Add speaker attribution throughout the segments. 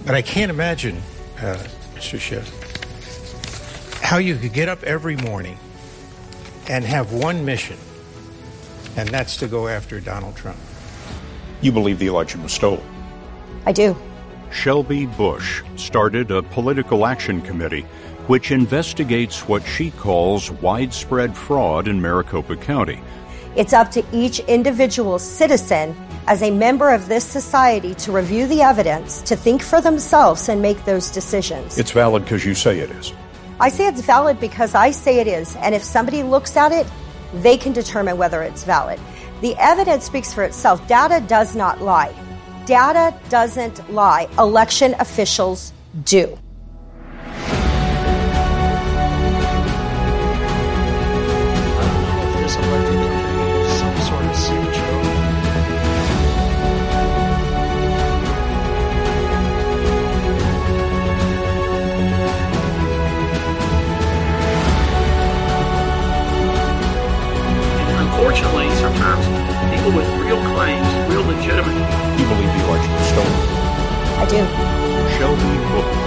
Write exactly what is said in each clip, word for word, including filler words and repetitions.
Speaker 1: But I can't imagine, uh, Mister Schiff, how you could get up every morning and have one mission, and that's to go after Donald Trump.
Speaker 2: You believe the election was stolen?
Speaker 3: I do.
Speaker 4: Shelby Bush started a political action committee which investigates what she calls widespread fraud in Maricopa County.
Speaker 3: It's up to each individual citizen as a member of this society to review the evidence, to think for themselves and make those decisions.
Speaker 2: It's valid because you say it is.
Speaker 3: I say it's valid because I say it is, and if somebody looks at it, they can determine whether it's valid. The evidence speaks for itself. Data does not lie. Data doesn't lie. Election officials do.
Speaker 5: Unfortunately, sometimes people with real claims, real legitimate.
Speaker 2: You believe the election was stolen?
Speaker 3: I do.
Speaker 4: Shelby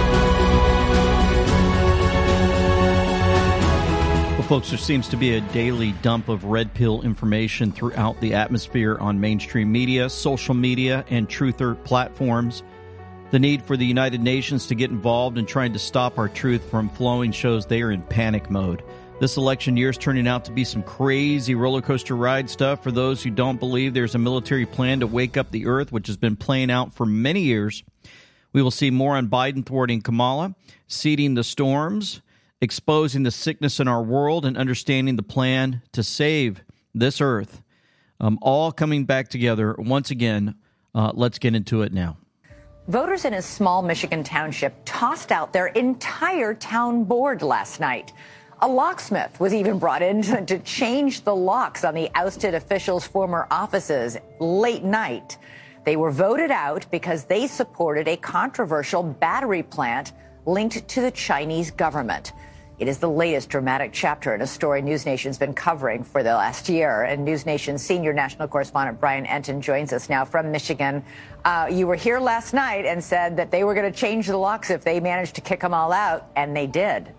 Speaker 4: Bush.
Speaker 6: Well, folks, there seems to be a daily dump of red pill information throughout the atmosphere on mainstream media, social media, and truther platforms. The need for the United Nations to get involved in trying to stop our truth from flowing shows they are in panic mode. This election year is turning out to be some crazy roller coaster ride stuff for those who don't believe there's a military plan to wake up the earth, which has been playing out for many years. We will see more on Biden thwarting Kamala, seeding the storms, exposing the sickness in our world, and understanding the plan to save this earth. Um, all coming back together once again. Uh, let's get into it now.
Speaker 7: Voters in a small Michigan township tossed out their entire town board last night. A locksmith was even brought in to change the locks on the ousted officials' former offices late night. They were voted out because they supported a controversial battery plant linked to the Chinese government. It is the latest dramatic chapter in a story News Nation's been covering for the last year. And News Nation's senior national correspondent Brian Entin joins us now from Michigan. Uh, you were here last night and said that they were going to change the locks if they managed to kick them all out, and they did.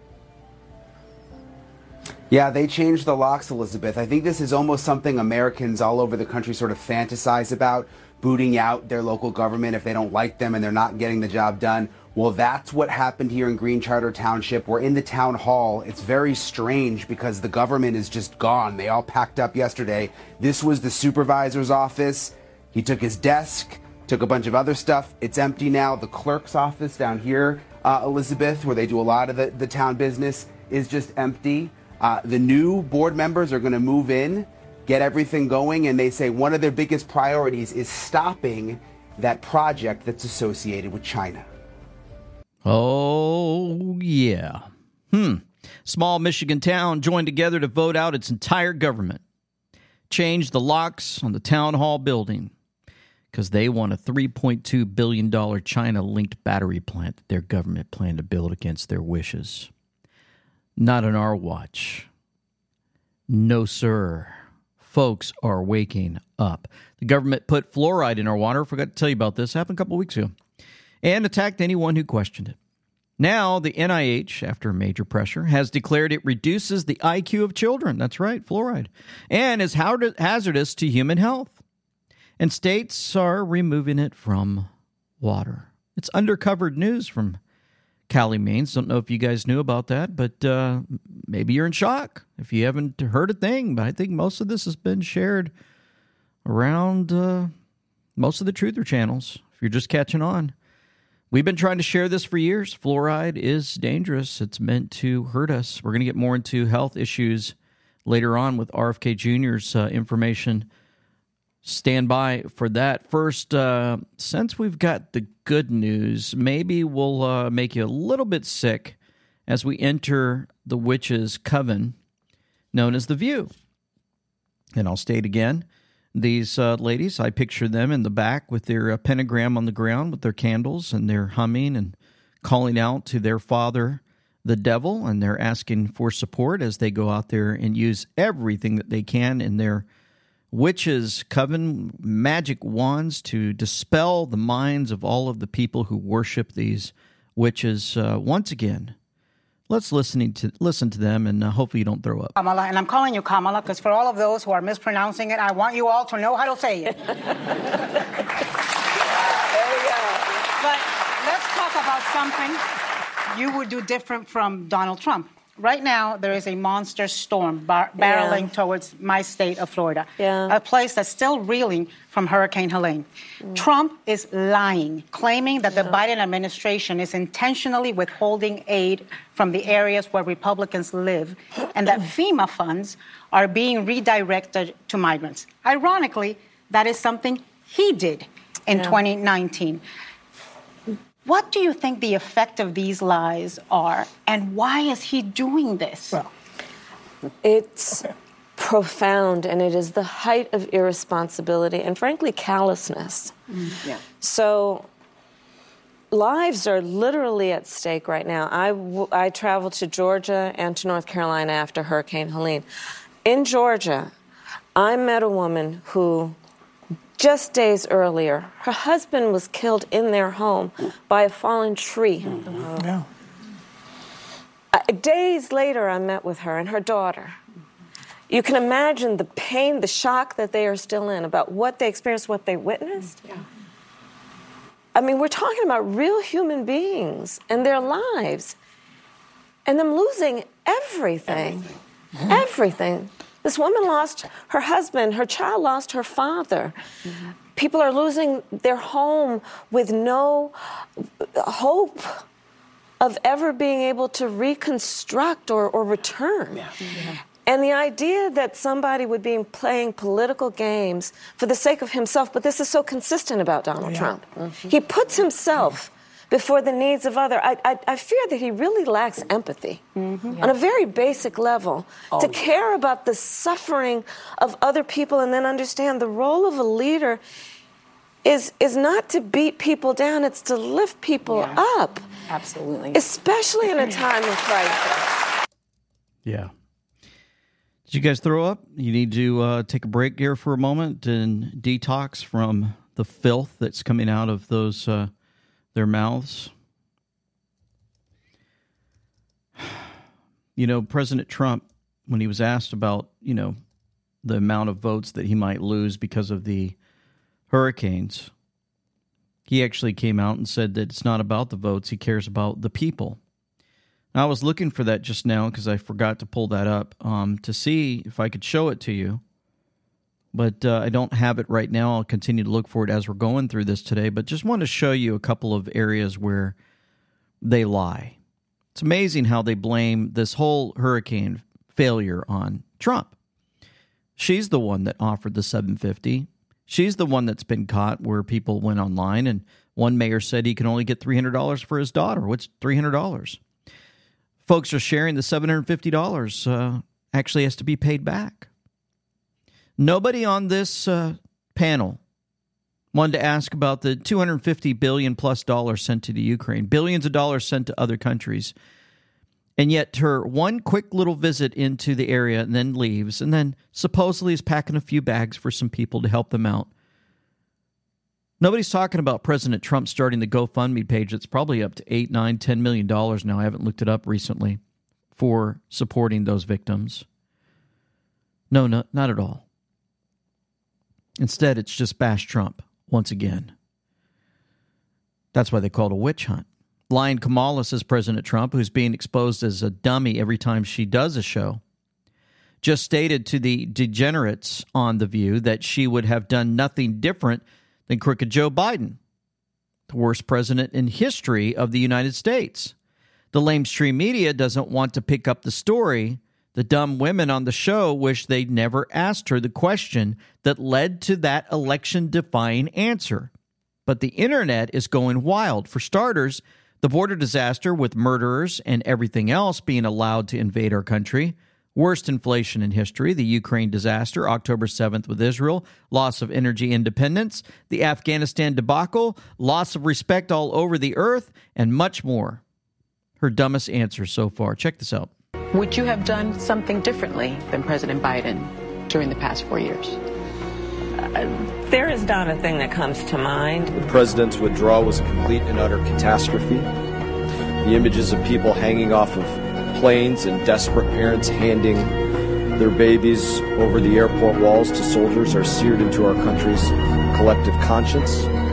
Speaker 8: Yeah, they changed the locks, Elizabeth. I think this is almost something Americans all over the country sort of fantasize about, booting out their local government if they don't like them and they're not getting the job done. Well, that's what happened here in Green Charter Township. We're in the town hall. It's very strange because the government is just gone. They all packed up yesterday. This was the supervisor's office. He took his desk, took a bunch of other stuff. It's empty now. The clerk's office down here, uh, Elizabeth, where they do a lot of the, the town business, is just empty. Uh, the new board members are going to move in, get everything going, and they say one of their biggest priorities is stopping that project that's associated with China.
Speaker 6: Oh, yeah. Hmm. Small Michigan town joined together to vote out its entire government. Change the locks on the town hall building because they want a three point two billion dollars China-linked battery plant that their government planned to build against their wishes. Not on our watch. No, sir. Folks are waking up. The government put fluoride in our water. Forgot to tell you about this. Happened a couple weeks ago. And attacked anyone who questioned it. Now, the N I H, after major pressure, has declared it reduces the I Q of children. That's right, fluoride. And is hazardous to human health. And states are removing it from water. It's undercovered news from Cali, Maines. Don't know if you guys knew about that, but uh, maybe you're in shock if you haven't heard a thing. But I think most of this has been shared around uh, most of the truther channels, if you're just catching on. We've been trying to share this for years. Fluoride is dangerous. It's meant to hurt us. We're going to get more into health issues later on with R F K Junior's uh, information. Stand by for that. First, uh, since we've got the good news, maybe we'll uh, make you a little bit sick as we enter the witch's coven known as The View. And I'll state again, these uh, ladies, I picture them in the back with their uh, pentagram on the ground with their candles, and they're humming and calling out to their father, the devil, and they're asking for support as they go out there and use everything that they can in their Witches coven magic wands to dispel the minds of all of the people who worship these witches. Uh, once again, let's listening to listen to them, and uh, hopefully you don't throw up.
Speaker 9: Kamala, and I'm calling you Kamala because for all of those who are mispronouncing it, I want you all to know how to say it. There you go. But let's talk about something you would do different from Donald Trump. Right now, there is a monster storm bar- barreling yeah. towards my state of Florida, yeah. a place that's still reeling from Hurricane Helene. Mm. Trump is lying, claiming that yeah. the Biden administration is intentionally withholding aid from the areas where Republicans live and that FEMA funds are being redirected to migrants. Ironically, that is something he did in yeah. twenty nineteen. What do you think the effect of these lies are, and why is he doing this? Well,
Speaker 10: it's profound, and it is the height of irresponsibility and, frankly, callousness. Mm. Yeah. So lives are literally at stake right now. I, w- I traveled to Georgia and to North Carolina after Hurricane Helene. In Georgia, I met a woman who, just days earlier, her husband was killed in their home by a fallen tree. Mm-hmm. Yeah. Uh, days later, I met with her and her daughter. You can imagine the pain, the shock that they are still in about what they experienced, what they witnessed. Yeah. I mean, we're talking about real human beings and their lives, and them losing everything. Everything. Everything. This woman lost her husband. Her child lost her father. Mm-hmm. People are losing their home with no hope of ever being able to reconstruct or, or return. Yeah. Yeah. And the idea that somebody would be playing political games for the sake of himself, but this is so consistent about Donald yeah. Trump. Mm-hmm. He puts himself before the needs of others. I, I, I fear that he really lacks empathy mm-hmm. yeah. on a very basic level oh. to care about the suffering of other people and then understand the role of a leader is is not to beat people down, it's to lift people yeah. up.
Speaker 11: Absolutely.
Speaker 10: Especially in a time of crisis.
Speaker 6: Yeah. Did you guys throw up? You need to uh, take a break here for a moment and detox from the filth that's coming out of those uh, their mouths. You know, President Trump, when he was asked about, you know, the amount of votes that he might lose because of the hurricanes, he actually came out and said that it's not about the votes. He cares about the people. I was looking for that just now because I forgot to pull that up um, to see if I could show it to you. But uh, I don't have it right now. I'll continue to look for it as we're going through this today. But just want to show you a couple of areas where they lie. It's amazing how they blame this whole hurricane failure on Trump. She's the one that offered the seven fifty. She's the one that's been caught where people went online and one mayor said he can only get three hundred dollars for his daughter. What's three hundred dollars? Folks are sharing the seven hundred fifty dollars uh, actually has to be paid back. Nobody on this uh, panel wanted to ask about the two hundred fifty billion dollars plus dollars sent to the Ukraine, billions of dollars sent to other countries. And yet her one quick little visit into the area and then leaves and then supposedly is packing a few bags for some people to help them out. Nobody's talking about President Trump starting the GoFundMe page that's probably up to eight, nine, ten million dollars now. I haven't looked it up recently for supporting those victims. No, no, not at all. Instead, it's just bash Trump once again. That's why they call it a witch hunt. Lying Kamala says President Trump, who's being exposed as a dummy every time she does a show, just stated to the degenerates on The View that she would have done nothing different than crooked Joe Biden, the worst president in history of the United States. The lamestream media doesn't want to pick up the story. The dumb women on the show wish they'd never asked her the question that led to that election-defying answer. But the internet is going wild. For starters, the border disaster with murderers and everything else being allowed to invade our country, worst inflation in history, the Ukraine disaster, October seventh with Israel, loss of energy independence, the Afghanistan debacle, loss of respect all over the earth, and much more. Her dumbest answer so far. Check this out.
Speaker 11: Would you have done something differently than President Biden during the past four years?
Speaker 10: uh, there is not a thing that comes to mind.
Speaker 11: The president's withdrawal was a complete and utter catastrophe. The images of people hanging off of planes and desperate parents handing their babies over the airport walls to soldiers are seared into our country's collective conscience.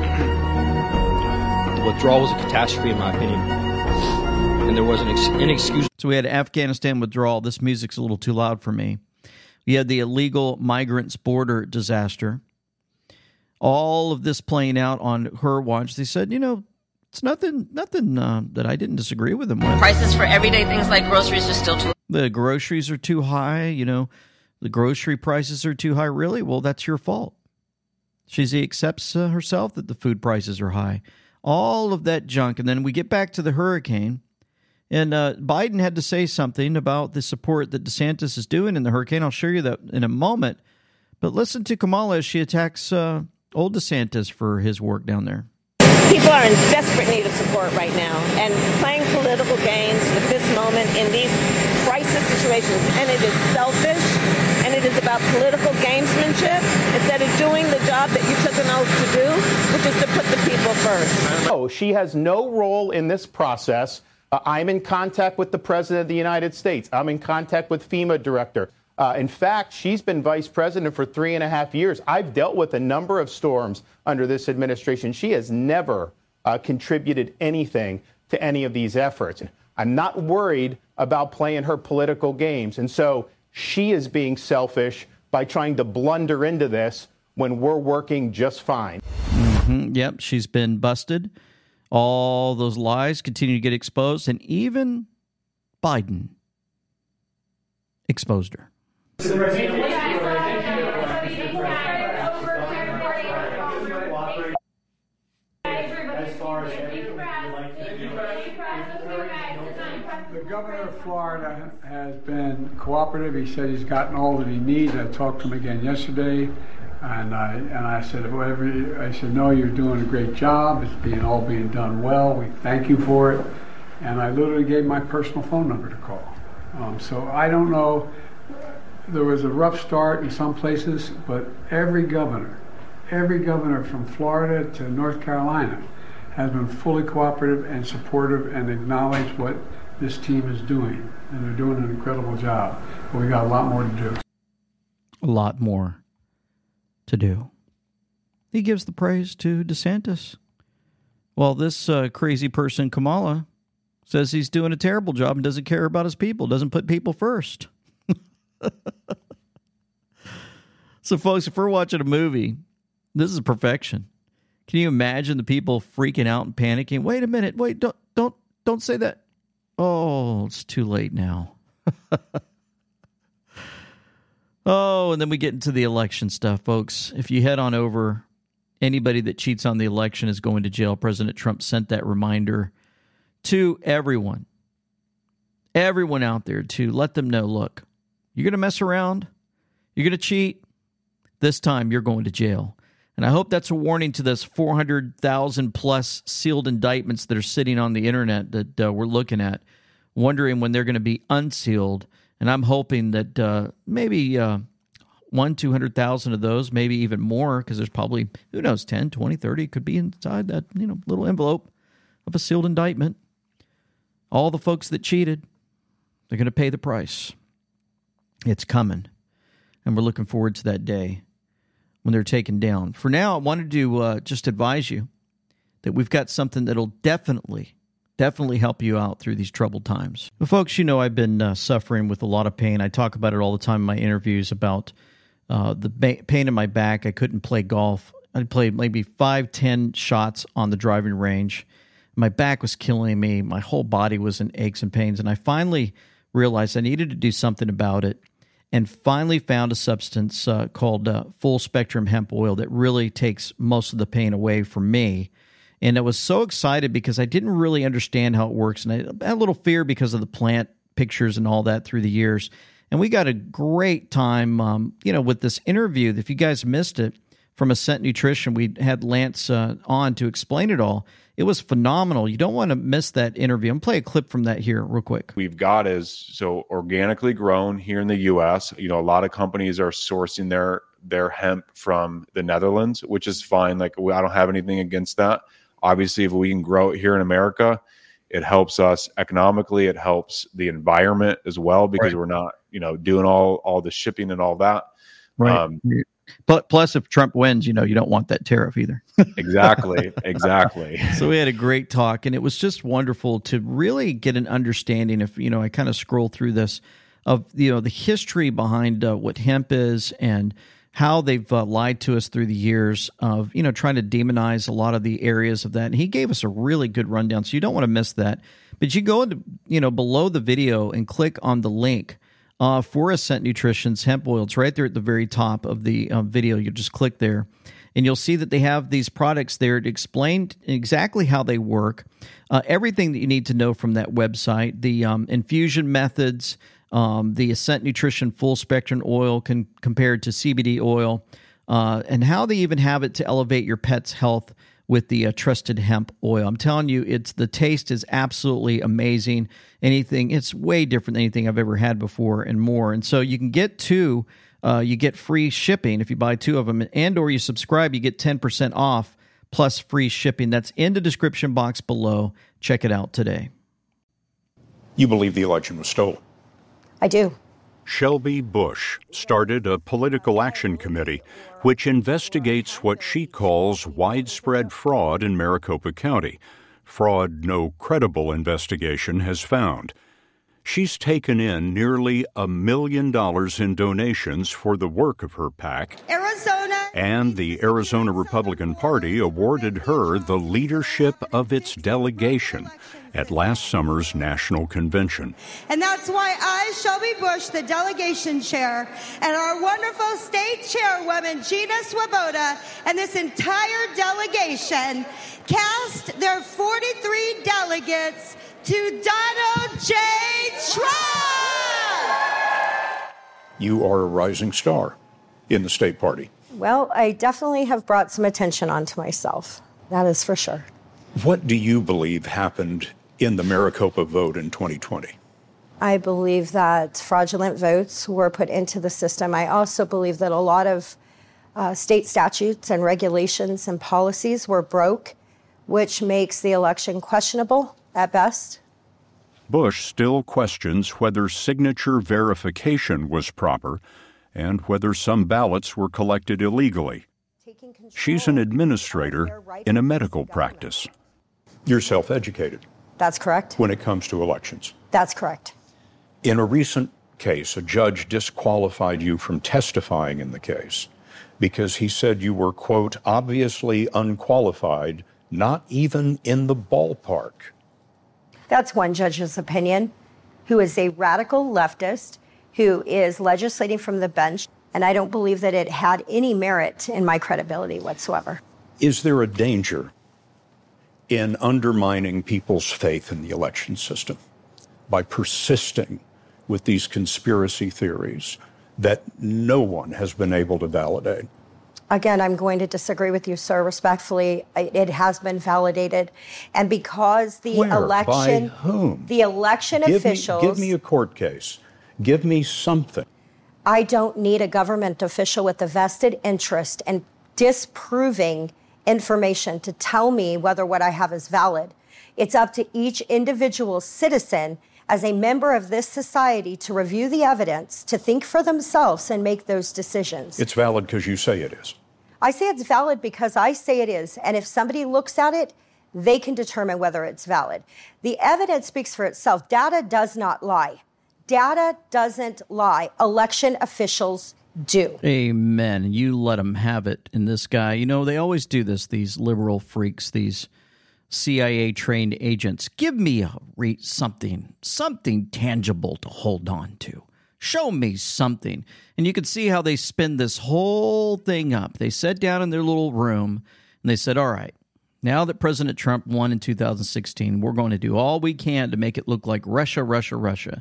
Speaker 12: The withdrawal was a catastrophe, in my opinion, and there was an ex- inexcusable.
Speaker 6: So we had Afghanistan withdrawal. This music's a little too loud for me. We had the illegal migrants border disaster. All of this playing out on her watch. They said, you know, it's nothing, nothing uh, that I didn't disagree with them with.
Speaker 13: Prices for everyday things like groceries are still too.
Speaker 6: The groceries are too high. You know, the grocery prices are too high. Really? Well, that's your fault. She accepts uh, herself that the food prices are high. All of that junk. And then we get back to the hurricane. And uh, Biden had to say something about the support that DeSantis is doing in the hurricane. I'll show you that in a moment. But listen to Kamala as she attacks uh, old DeSantis for his work down there.
Speaker 10: People are in desperate need of support right now, and playing political games with this moment in these crisis situations, and it is selfish, and it is about political gamesmanship instead of doing the job that you took an oath to do, which is to put the people first.
Speaker 14: No, she has no role in this process. Uh, I'm in contact with the President of the United States. I'm in contact with FEMA director. Uh, in fact, she's been vice president for three and a half years. I've dealt with a number of storms under this administration. She has never uh, contributed anything to any of these efforts. I'm not worried about playing her political games. And so she is being selfish by trying to blunder into this when we're working just fine.
Speaker 6: Mm-hmm. Yep, she's been busted. All those lies continue to get exposed. And even Biden exposed her.
Speaker 15: As far as the governor of Florida has been cooperative. He said he's gotten all that he needs. I talked to him again yesterday, and I and I said, whatever. I said, no, you're doing a great job. It's being all being done well. We thank you for it. And I literally gave my personal phone number to call. Um, so I don't know. There was a rough start in some places, but every governor, every governor from Florida to North Carolina has been fully cooperative and supportive and acknowledged what this team is doing. And they're doing an incredible job. But we got a lot more to do.
Speaker 6: A lot more to do. He gives the praise to DeSantis. Well, this uh, crazy person, Kamala, says he's doing a terrible job and doesn't care about his people, doesn't put people first. So, folks, if we're watching a movie, this is perfection. Can you imagine the people freaking out and panicking? Wait a minute. Wait, don't don't don't say that. Oh, it's too late now. Oh, and then we get into the election stuff, folks. If you head on over, anybody that cheats on the election is going to jail. President Trump sent that reminder to everyone, everyone out there, to let them know, look, you're going to mess around, you're going to cheat, this time you're going to jail. And I hope that's a warning to those four hundred thousand plus sealed indictments that are sitting on the internet that uh, we're looking at, wondering when they're going to be unsealed. And I'm hoping that uh, maybe uh, one, two hundred thousand of those, maybe even more, because there's probably, who knows, ten, twenty, thirty could be inside that, you know, little envelope of a sealed indictment. All the folks that cheated, they're going to pay the price. It's coming. And we're looking forward to that day when they're taken down. For now, I wanted to uh, just advise you that we've got something that'll definitely, definitely help you out through these troubled times. Well, folks, you know I've been uh, suffering with a lot of pain. I talk about it all the time in my interviews about uh, the ba- pain in my back. I couldn't play golf. I'd played maybe five, ten shots on the driving range. My back was killing me. My whole body was in aches and pains. And I finally realized I needed to do something about it, and finally found a substance uh, called uh, Full Spectrum Hemp Oil that really takes most of the pain away from me. And I was so excited because I didn't really understand how it works. And I had a little fear because of the plant pictures and all that through the years. And we got a great time, um, you know, with this interview. If you guys missed it, from Ascent Nutrition. We had Lance uh, on to explain it all. It was phenomenal. You don't want to miss that interview. I'm going to play a clip from that here real quick.
Speaker 16: We've got is so organically grown here in the U S. You know, a lot of companies are sourcing their their hemp from the Netherlands, which is fine. Like, I don't have anything against that. Obviously, if we can grow it here in America, it helps us economically. It helps the environment as well, because right. we're not, you know, doing all all the shipping and all that.
Speaker 6: Right.
Speaker 16: Um,
Speaker 6: But plus, if Trump wins, you know, you don't want that tariff either.
Speaker 16: Exactly. Exactly.
Speaker 6: So we had a great talk, and it was just wonderful to really get an understanding of, you know, I kind of scroll through this of, you know, the history behind uh, what hemp is and how they've uh, lied to us through the years of, you know, trying to demonize a lot of the areas of that. And he gave us a really good rundown, so you don't want to miss that. But you go into, you know, below the video and click on the link Uh, for Ascent Nutrition's hemp oil. It's right there at the very top of the uh, video. You just click there, and you'll see that they have these products there to explain exactly how they work, uh, everything that you need to know from that website, the um, infusion methods, um, the Ascent Nutrition full spectrum oil can, compared to C B D oil, uh, and how they even have it to elevate your pet's health with the uh, trusted hemp oil. I'm telling you, it's the taste is absolutely amazing. Anything, it's way different than anything I've ever had before and more. And so you can get two, uh, you get free shipping if you buy two of them, and or you subscribe, you get ten percent off plus free shipping. That's in the description box below. Check it out today.
Speaker 2: You believe the election was stolen?
Speaker 3: I do.
Speaker 4: Shelby Bush started a political action committee which investigates what she calls widespread fraud in Maricopa County, fraud no credible investigation has found. She's taken in nearly a million dollars in donations for the work of her PAC,
Speaker 17: Arizona,
Speaker 4: and the Arizona Republican Party awarded her the leadership of its delegation at last summer's national convention.
Speaker 17: And that's why I, Shelby Bush, the delegation chair, and our wonderful state chairwoman, Gina Swoboda, and this entire delegation cast their forty-three delegates to Donald J. Trump!
Speaker 2: You are a rising star in the state party.
Speaker 3: Well, I definitely have brought some attention onto myself. That is for sure.
Speaker 2: What do you believe happened in the Maricopa vote in twenty twenty?
Speaker 3: I believe that fraudulent votes were put into the system. I also believe that a lot of uh, state statutes and regulations and policies were broke, which makes the election questionable at best.
Speaker 4: Bush still questions whether signature verification was proper and whether some ballots were collected illegally. She's an administrator in a medical practice.
Speaker 2: You're self-educated.
Speaker 3: That's correct.
Speaker 2: When it comes to elections.
Speaker 3: That's correct.
Speaker 2: In a recent case, a judge disqualified you from testifying in the case because he said you were, quote, obviously unqualified, not even in the ballpark.
Speaker 3: That's one judge's opinion, who is a radical leftist, who is legislating from the bench, and I don't believe that it had any merit in my credibility whatsoever.
Speaker 2: Is there a danger in undermining people's faith in the election system by persisting with these conspiracy theories that no one has been able to validate?
Speaker 3: Again, I'm going to disagree with you, sir, respectfully. It has been validated. And because the
Speaker 2: Where?
Speaker 3: election...
Speaker 2: By whom?
Speaker 3: The election
Speaker 2: give
Speaker 3: officials...
Speaker 2: Me, give me a court case. Give me something.
Speaker 3: I don't need a government official with a vested interest in disproving information to tell me whether what I have is valid. It's up to each individual citizen as a member of this society to review the evidence, to think for themselves and make those decisions.
Speaker 2: It's valid because you say it is.
Speaker 3: I say it's valid because I say it is. And if somebody looks at it, they can determine whether it's valid. The evidence speaks for itself. Data does not lie. Data doesn't lie. Election officials do.
Speaker 6: Amen. You let them have it. And this guy, you know, they always do this, these liberal freaks, these C I A-trained agents. Give me a re- something, something tangible to hold on to. Show me something. And you can see how they spin this whole thing up. They sat down in their little room, and they said, all right, now that President Trump won in two thousand sixteen, we're going to do all we can to make it look like Russia, Russia, Russia.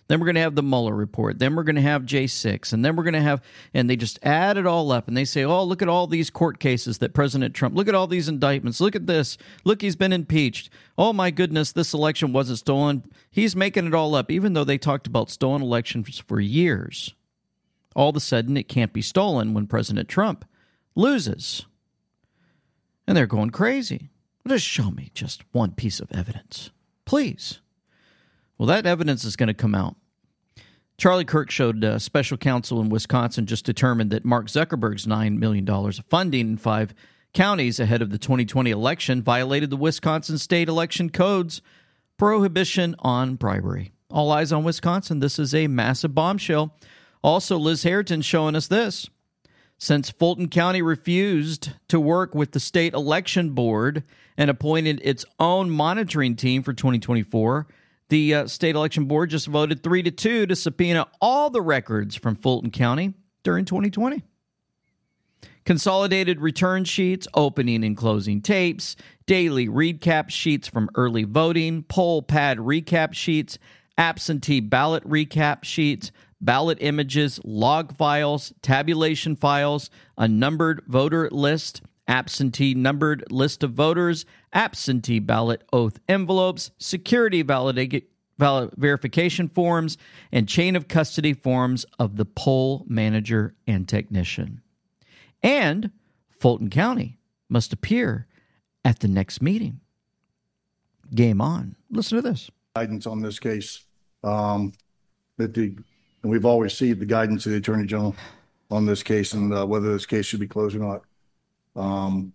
Speaker 6: Then we're going to have the Mueller report. Then we're going to have J six. And then we're going to have, and they just add it all up. And they say, oh, look at all these court cases that President Trump, look at all these indictments. Look at this. Look, he's been impeached. Oh, my goodness, this election wasn't stolen. He's making it all up, even though they talked about stolen elections for years. All of a sudden, it can't be stolen when President Trump loses. And they're going crazy. Just show me just one piece of evidence, please. Well, that evidence is going to come out. Charlie Kirk showed uh, special counsel in Wisconsin just determined that Mark Zuckerberg's nine million dollars of funding in five counties ahead of the twenty twenty election violated the Wisconsin state election code's prohibition on bribery. All eyes on Wisconsin. This is a massive bombshell. Also, Liz Harrington showing us this. Since Fulton County refused to work with the state election board and appointed its own monitoring team for twenty twenty-four, the uh, state election board just voted three to two to subpoena all the records from Fulton County during twenty twenty. Consolidated return sheets, opening and closing tapes, daily recap sheets from early voting, poll pad recap sheets, absentee ballot recap sheets, ballot images, log files, tabulation files, a numbered voter list, absentee numbered list of voters, absentee ballot oath envelopes, security validate, valid, verification forms, and chain of custody forms of the poll manager and technician. And Fulton County must appear at the next meeting. Game on. Listen to this.
Speaker 18: Guidance on this case. Um, that the, and we've all received the guidance of the Attorney General on this case and uh, whether this case should be closed or not. Um,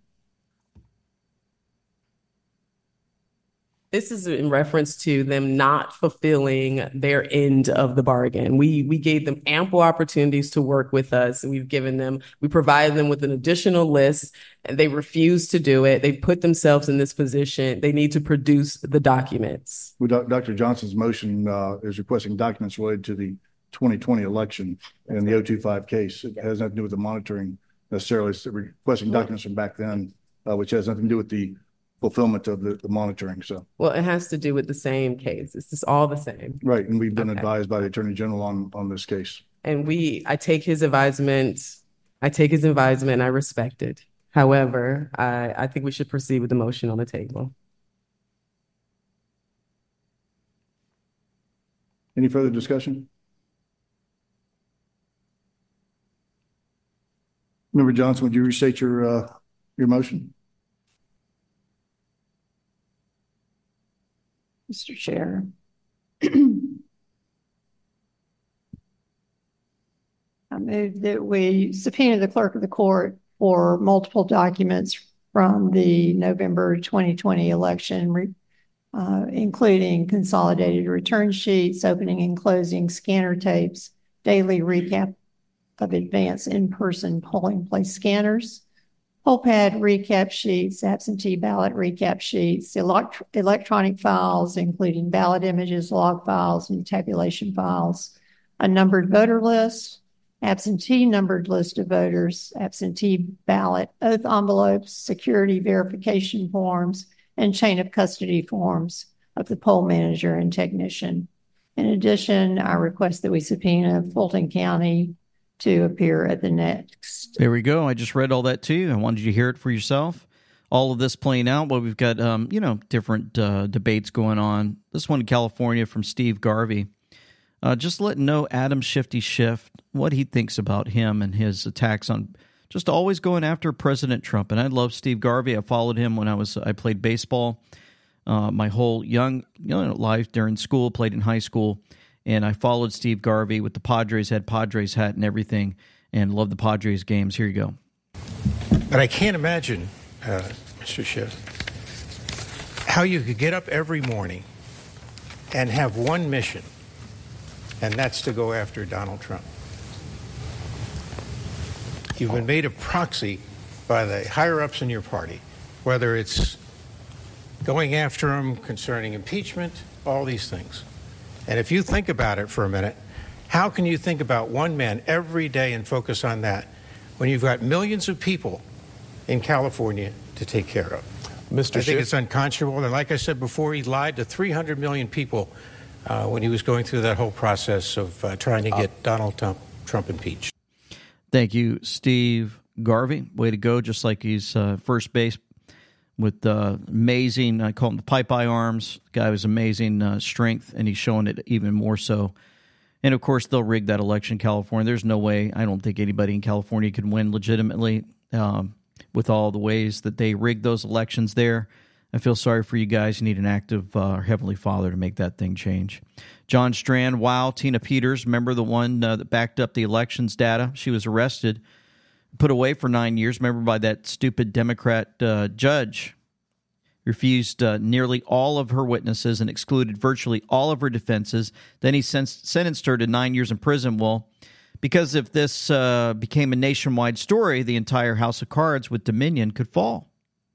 Speaker 19: This is in reference to them not fulfilling their end of the bargain. We we gave them ample opportunities to work with us. We've given them, we provided them with an additional list, and they refused to do it. They put themselves in this position. They need to produce the documents.
Speaker 18: Well, Doctor Johnson's motion uh, is requesting documents related to the twenty twenty election and the oh two five case. It has nothing to do with the monitoring necessarily. It's requesting documents from back then, uh, which has nothing to do with the fulfillment of the, the monitoring. So,
Speaker 19: well, it has to do with the same case. It's just all the same.
Speaker 18: Right. And we've been
Speaker 19: Okay.
Speaker 18: advised by the Attorney General on, on this case.
Speaker 19: And we, I take his advisement, I take his advisement and I respect it. However, I, I think we should proceed with the motion on the table.
Speaker 18: Any further discussion? Member Johnson, would you restate your, uh, your motion?
Speaker 20: Mister Chair. I move that we subpoena the clerk of the court for multiple documents from the November twenty twenty election, uh, including consolidated return sheets, opening and closing scanner tapes, daily recap of advanced in-person polling place scanners, poll pad recap sheets, absentee ballot recap sheets, elect- electronic files, including ballot images, log files, and tabulation files, a numbered voter list, absentee numbered list of voters, absentee ballot oath envelopes, security verification forms, and chain of custody forms of the poll manager and technician. In addition, I request that we subpoena Fulton County to appear at the next.
Speaker 6: There we go. I just read all that to you. I wanted you to hear it for yourself. All of this playing out. Well, we've got, um, you know, different uh, debates going on. This one in California from Steve Garvey. Uh, just letting know Adam Shifty Schiff, what he thinks about him and his attacks on just always going after President Trump. And I love Steve Garvey. I followed him when I was I played baseball uh, my whole young you know, life during school, played in high school. And I followed Steve Garvey with the Padres, had Padres hat and everything, and loved the Padres games. Here you go.
Speaker 1: But I can't imagine, uh, Mister Schiff, how you could get up every morning and have one mission, and that's to go after Donald Trump. You've been made a proxy by the higher-ups in your party, whether it's going after him concerning impeachment, all these things. And if you think about it for a minute, how can you think about one man every day and focus on that when you've got millions of people in California to take care of?
Speaker 21: Mister
Speaker 1: I think
Speaker 21: Schiff?
Speaker 1: it's unconscionable. And like I said before, he lied to three hundred million people uh, when he was going through that whole process of uh, trying to get Donald Trump, Trump impeached.
Speaker 6: Thank you, Steve Garvey. Way to go, just like he's uh, first base with uh, amazing, I call him the pipe-eye arms. The guy was amazing uh, strength, and he's showing it even more so. And, of course, they'll rig that election in California. There's no way, I don't think anybody in California can win legitimately um, with all the ways that they rig those elections there. I feel sorry for you guys. You need an active uh, Heavenly Father to make that thing change. John Strand, wow. Tina Peters, remember the one uh, that backed up the elections data? She was arrested, put away for nine years, remember, by that stupid Democrat uh, judge. Refused uh, nearly all of her witnesses and excluded virtually all of her defenses. Then he sen- sentenced her to nine years in prison. Well, because if this uh, became a nationwide story, the entire house of cards with Dominion could fall.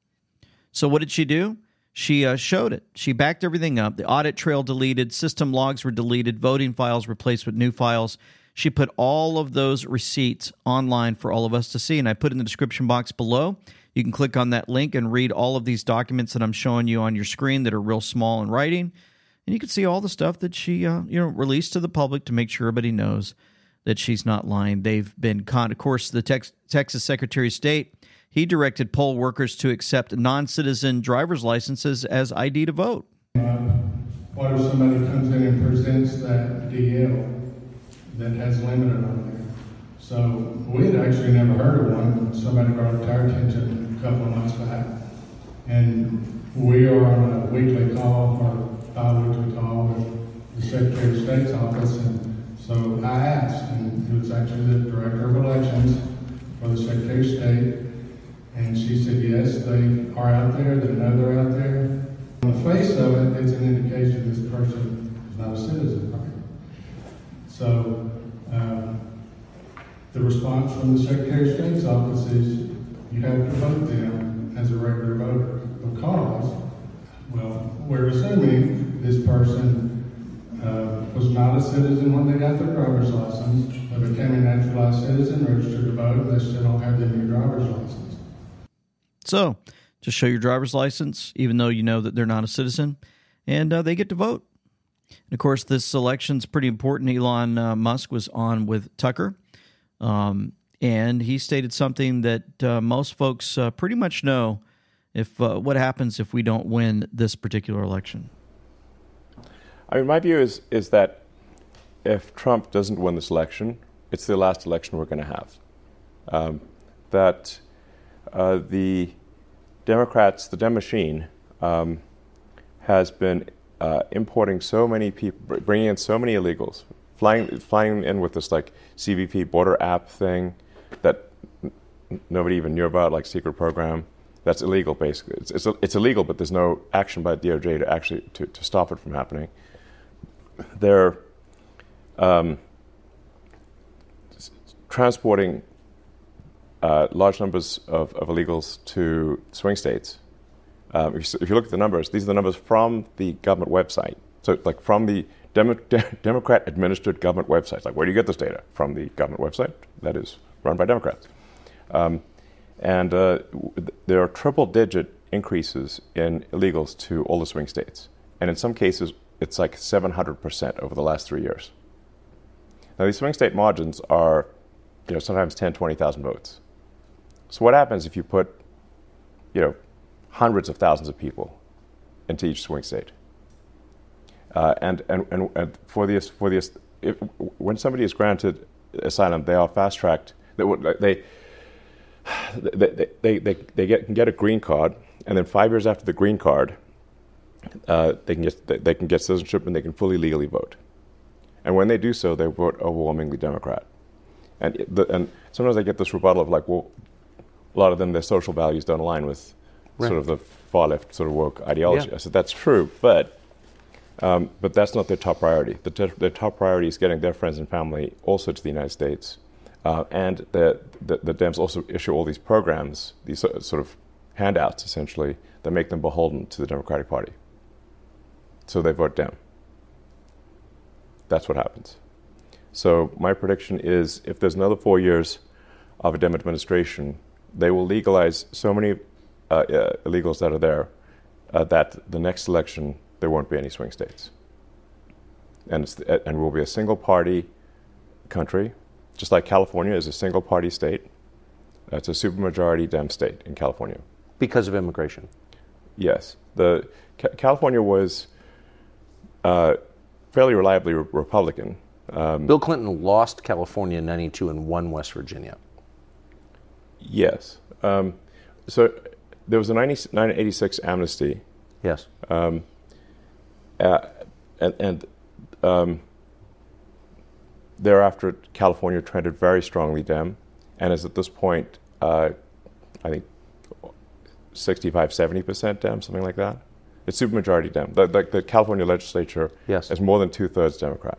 Speaker 6: So what did she do? She uh, showed it. She backed everything up. The audit trail deleted, system logs were deleted, voting files replaced with new files. She put all of those receipts online for all of us to see, and I put in the description box below. You can click on that link and read all of these documents that I'm showing you on your screen that are real small in writing, and you can see all the stuff that she uh, you know, released to the public to make sure everybody knows that she's not lying. They've been con- Of course, the Tex- Texas Secretary of State, he directed poll workers to accept non-citizen driver's licenses as I D to vote.
Speaker 21: Uh, what if somebody comes in and presents that D L that has limited on there? So we had actually never heard of one. Somebody brought it to our attention a couple of months back. And we are on a weekly call or bi-weekly call with the Secretary of State's office. And so I asked, and it was actually the Director of Elections for the Secretary of State. And she said, yes, they are out there. They know they're out there. On the face of it, it's an indication this person is not a citizen, right? So um, the response from the Secretary of State's office is you have to vote them as a regular voter because, well, we're assuming this person uh, was not a citizen when they got their driver's license. They became a naturalized citizen, registered to vote, and they still don't have their new driver's license.
Speaker 6: So just show your driver's license, even though you know that they're not a citizen, and uh, they get to vote. And of course, this election's pretty important. Elon uh, Musk was on with Tucker, um, and he stated something that uh, most folks uh, pretty much know if uh, what happens if we don't win this particular election.
Speaker 22: I mean, my view is is that if Trump doesn't win this election, it's the last election we're going to have. Um, that uh, the Democrats, the Dem machine, um, has been uh, importing so many people, bringing in so many illegals, flying flying in with this like C B P border app thing that n- nobody even knew about, like secret program. That's illegal, basically. It's, it's it's illegal, but there's no action by the D O J to actually to, to stop it from happening. They're um, transporting uh, large numbers of, of illegals to swing states. Um, if, you, if you look at the numbers, these are the numbers from the government website. So, like from the Demo- De- Democrat-administered government websites. Like, where do you get this data? From the government website that is run by Democrats. Um, and uh, there are triple-digit increases in illegals to all the swing states. And in some cases, it's like seven hundred percent over the last three years. Now, these swing state margins are, you know, sometimes ten, twenty thousand votes. So what happens if you put, you know, hundreds of thousands of people into each swing state? Uh, and, and, and, and for the, for the, if, when somebody is granted asylum, they are fast-tracked. They, they, they, they, they, they get, can get a green card, and then five years after the green card, uh, they can get they can get citizenship and they can fully legally vote. And when they do so, they vote overwhelmingly Democrat. And it, the, and sometimes I get this rebuttal of like, well, a lot of them, their social values don't align with right. sort of the far left sort of woke ideology. Yeah. I said that's true, but um, but that's not their top priority. The t- their top priority is getting their friends and family also to the United States. Uh, and the, the the Dems also issue all these programs, these sort of handouts, essentially, that make them beholden to the Democratic Party. So they vote Dem. That's what happens. So my prediction is if there's another four years of a Dem administration, they will legalize so many uh, uh, illegals that are there uh, that the next election, there won't be any swing states. and it's the, and will be a single-party country, just like California is a single-party state. It's a supermajority Dem state in California
Speaker 5: because of immigration.
Speaker 22: Yes, the Ca- California was uh, fairly reliably re- Republican. Um,
Speaker 5: Bill Clinton lost California in ninety-two and won West Virginia.
Speaker 22: Yes. Um, so there was a nineteen eighty-six amnesty.
Speaker 5: Yes.
Speaker 22: Um, uh, and and um, thereafter, California trended very strongly Dem, and is at this point, uh, I think, sixty-five, seventy percent Dem, something like that. It's supermajority Dem. The, the, the California legislature
Speaker 5: yes.
Speaker 22: is more than two-thirds Democrat.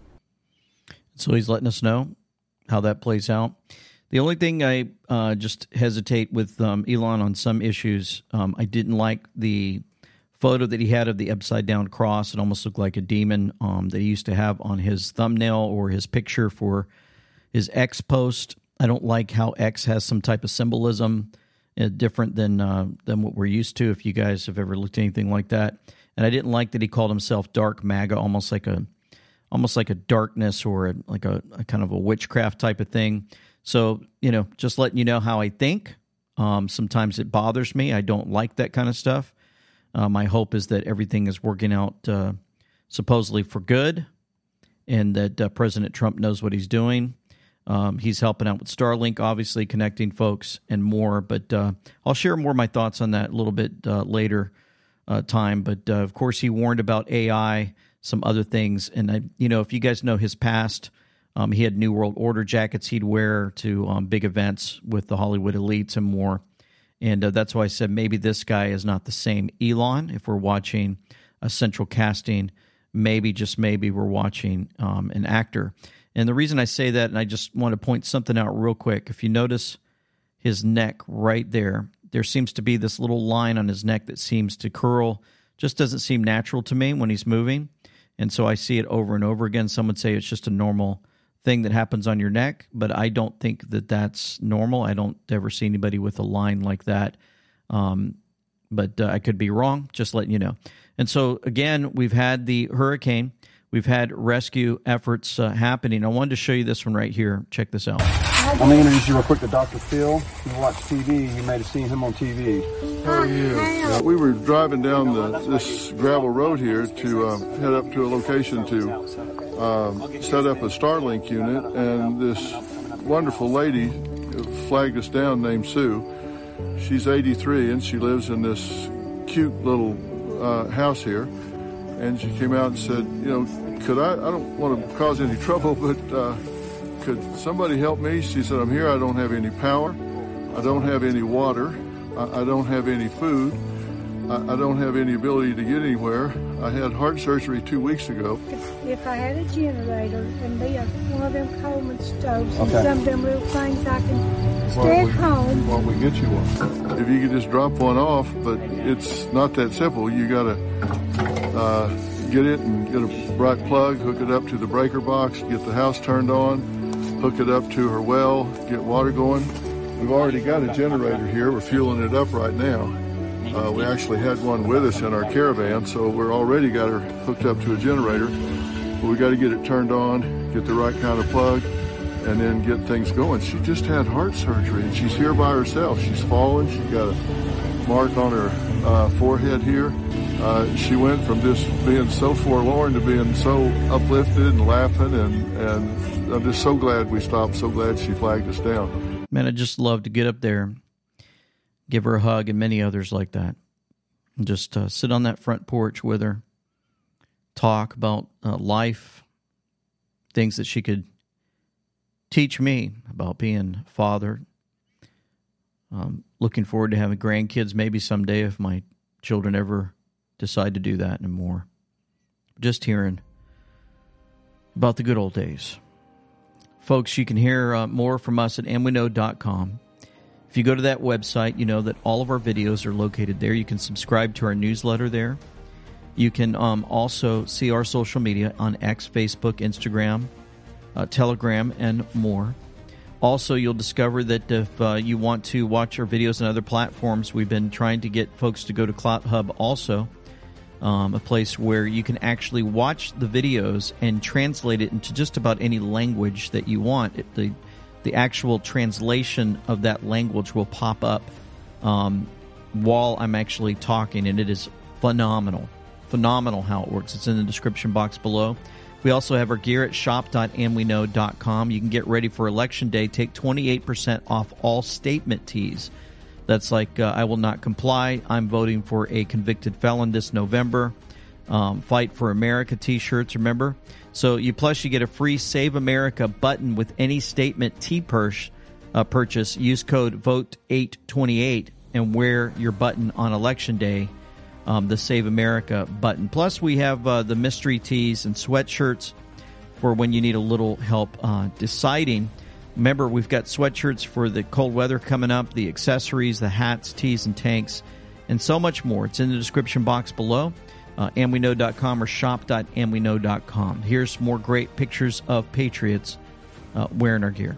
Speaker 6: So he's letting us know how that plays out. The only thing I uh, just hesitate with um, Elon on some issues, um, I didn't like the photo that he had of the upside-down cross. It almost looked like a demon um, that he used to have on his thumbnail or his picture for his X post. I don't like how X has some type of symbolism uh, different than uh, than what we're used to, if you guys have ever looked at anything like that. And I didn't like that he called himself Dark MAGA, almost like a almost like a darkness or a, like a, a kind of a witchcraft type of thing. So, you know, just letting you know how I think. Um, sometimes it bothers me. I don't like that kind of stuff. Uh, my hope is that everything is working out uh, supposedly for good, and that uh, President Trump knows what he's doing. Um, he's helping out with Starlink, obviously connecting folks and more. But uh, I'll share more of my thoughts on that a little bit uh, later uh, time. But uh, of course, he warned about A I, some other things. And, I, you know, if you guys know his past, um, he had New World Order jackets he'd wear to um, big events with the Hollywood elites and more. And uh, that's why I said maybe this guy is not the same Elon. If we're watching a central casting, maybe, just maybe, we're watching um, an actor. And the reason I say that, and I just want to point something out real quick, if you notice his neck right there, there seems to be this little line on his neck that seems to curl. Just doesn't seem natural to me when he's moving. And so I see it over and over again. Some would say it's just a normal thing that happens on your neck, but I don't think that that's normal. I don't ever see anybody with a line like that. Um, but uh, I could be wrong, just letting you know. And so, again, we've had the hurricane. We've had rescue efforts uh, happening. I wanted to show you this one right here. Check this out.
Speaker 7: Let me introduce you real quick to Doctor Phil. You watch T V, you may have seen him on T V.
Speaker 23: How are you? Uh, we were driving down the, this gravel road here to uh, head up to a location to uh, set up a Starlink unit, and this wonderful lady flagged us down named Sue. She's eighty-three, and she lives in this cute little uh, house here. And she came out and said, you know, could I, I don't want to cause any trouble, but uh, could somebody help me? She said, I'm here. I don't have any power. I don't have any water. I, I don't have any food. I, I don't have any ability to get anywhere. I had heart surgery two weeks ago.
Speaker 24: If I had a generator and be a, one of them Coleman stoves
Speaker 23: Okay.
Speaker 24: and some of them little things I can
Speaker 23: Why
Speaker 24: stay
Speaker 23: don't
Speaker 24: at
Speaker 23: we-
Speaker 24: home.
Speaker 23: Why don't we get you one? If you could just drop one off, but it's not that simple. You got to uh, get it and get a bright plug, hook it up to the breaker box, get the house turned on, hook it up to her well, get water going. We've already got a generator here. We're fueling it up right now. Uh, we actually had one with us in our caravan, so we're already got her hooked up to a generator. But we got to get it turned on, get the right kind of plug, and then get things going. She just had heart surgery, and she's here by herself. She's fallen. She got a mark on her uh, forehead here. Uh, she went from just being so forlorn to being so uplifted and laughing, and, and I'm just so glad we stopped, so glad she flagged us down.
Speaker 6: Man, I'd just love to get up there, give her a hug, and many others like that. And just uh, sit on that front porch with her, talk about uh, life, things that she could teach me about being a father. Um, looking forward to having grandkids maybe someday if my children ever decide to do that and more. Just hearing about the good old days. Folks, you can hear uh, more from us at and we know dot com. If you go to that website, you know that all of our videos are located there. You can subscribe to our newsletter there. You can um, also see our social media on X, Facebook, Instagram, uh, Telegram, and more. Also, you'll discover that if uh, you want to watch our videos on other platforms, we've been trying to get folks to go to CloutHub also. um, a place where you can actually watch the videos and translate it into just about any language that you want. It, the the actual translation of that language will pop up um, while I'm actually talking, and it is phenomenal. Phenomenal how it works. It's in the description box below. We also have our gear at shop dot amweknow dot com. You can get ready for Election Day. Take twenty-eight percent off all statement tees. That's like, uh, I will not comply. I'm voting for a convicted felon this November. Um, Fight for America t-shirts, remember? So you plus you get a free Save America button with any statement tee purse, uh, purchase. Use code vote eight twenty-eight and wear your button on Election Day. Um, the Save America button. Plus, we have uh, the mystery tees and sweatshirts for when you need a little help uh, deciding. Remember, we've got sweatshirts for the cold weather coming up, the accessories, the hats, tees, and tanks, and so much more. It's in the description box below, uh, amwe know dot com or shop dot amwe know dot com. Here's more great pictures of patriots uh, wearing our gear.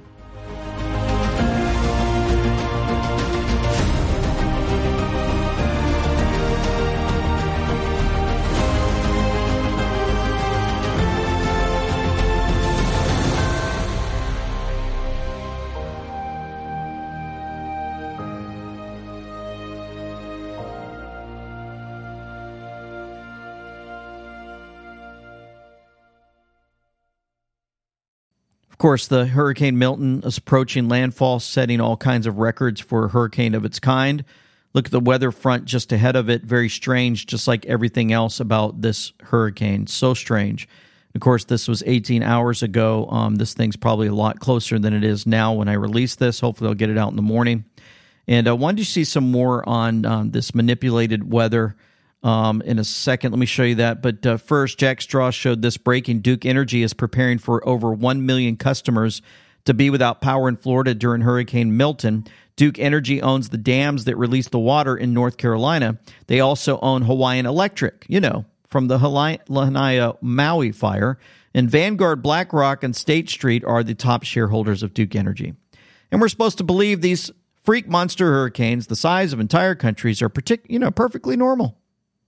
Speaker 6: Of course, the Hurricane Milton is approaching landfall, setting all kinds of records for a hurricane of its kind. Look at the weather front just ahead of it. Very strange, just like everything else about this hurricane. So strange. Of course, this was eighteen hours ago. Um, this thing's probably a lot closer than it is now when I release this. Hopefully, I'll get it out in the morning. And I uh, wanted to see some more on um, this manipulated weather Um, in a second. Let me show you that. But uh, first, Jack Straw showed this breaking. Duke Energy is preparing for over one million customers to be without power in Florida during Hurricane Milton. Duke Energy owns the dams that release the water in North Carolina. They also own Hawaiian Electric, you know, from the Lahaina Maui fire. And Vanguard, BlackRock, and State Street are the top shareholders of Duke Energy. And we're supposed to believe these freak monster hurricanes, the size of entire countries, are partic- you know, perfectly normal.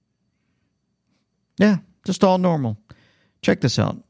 Speaker 6: Yeah, just all normal. Check this out.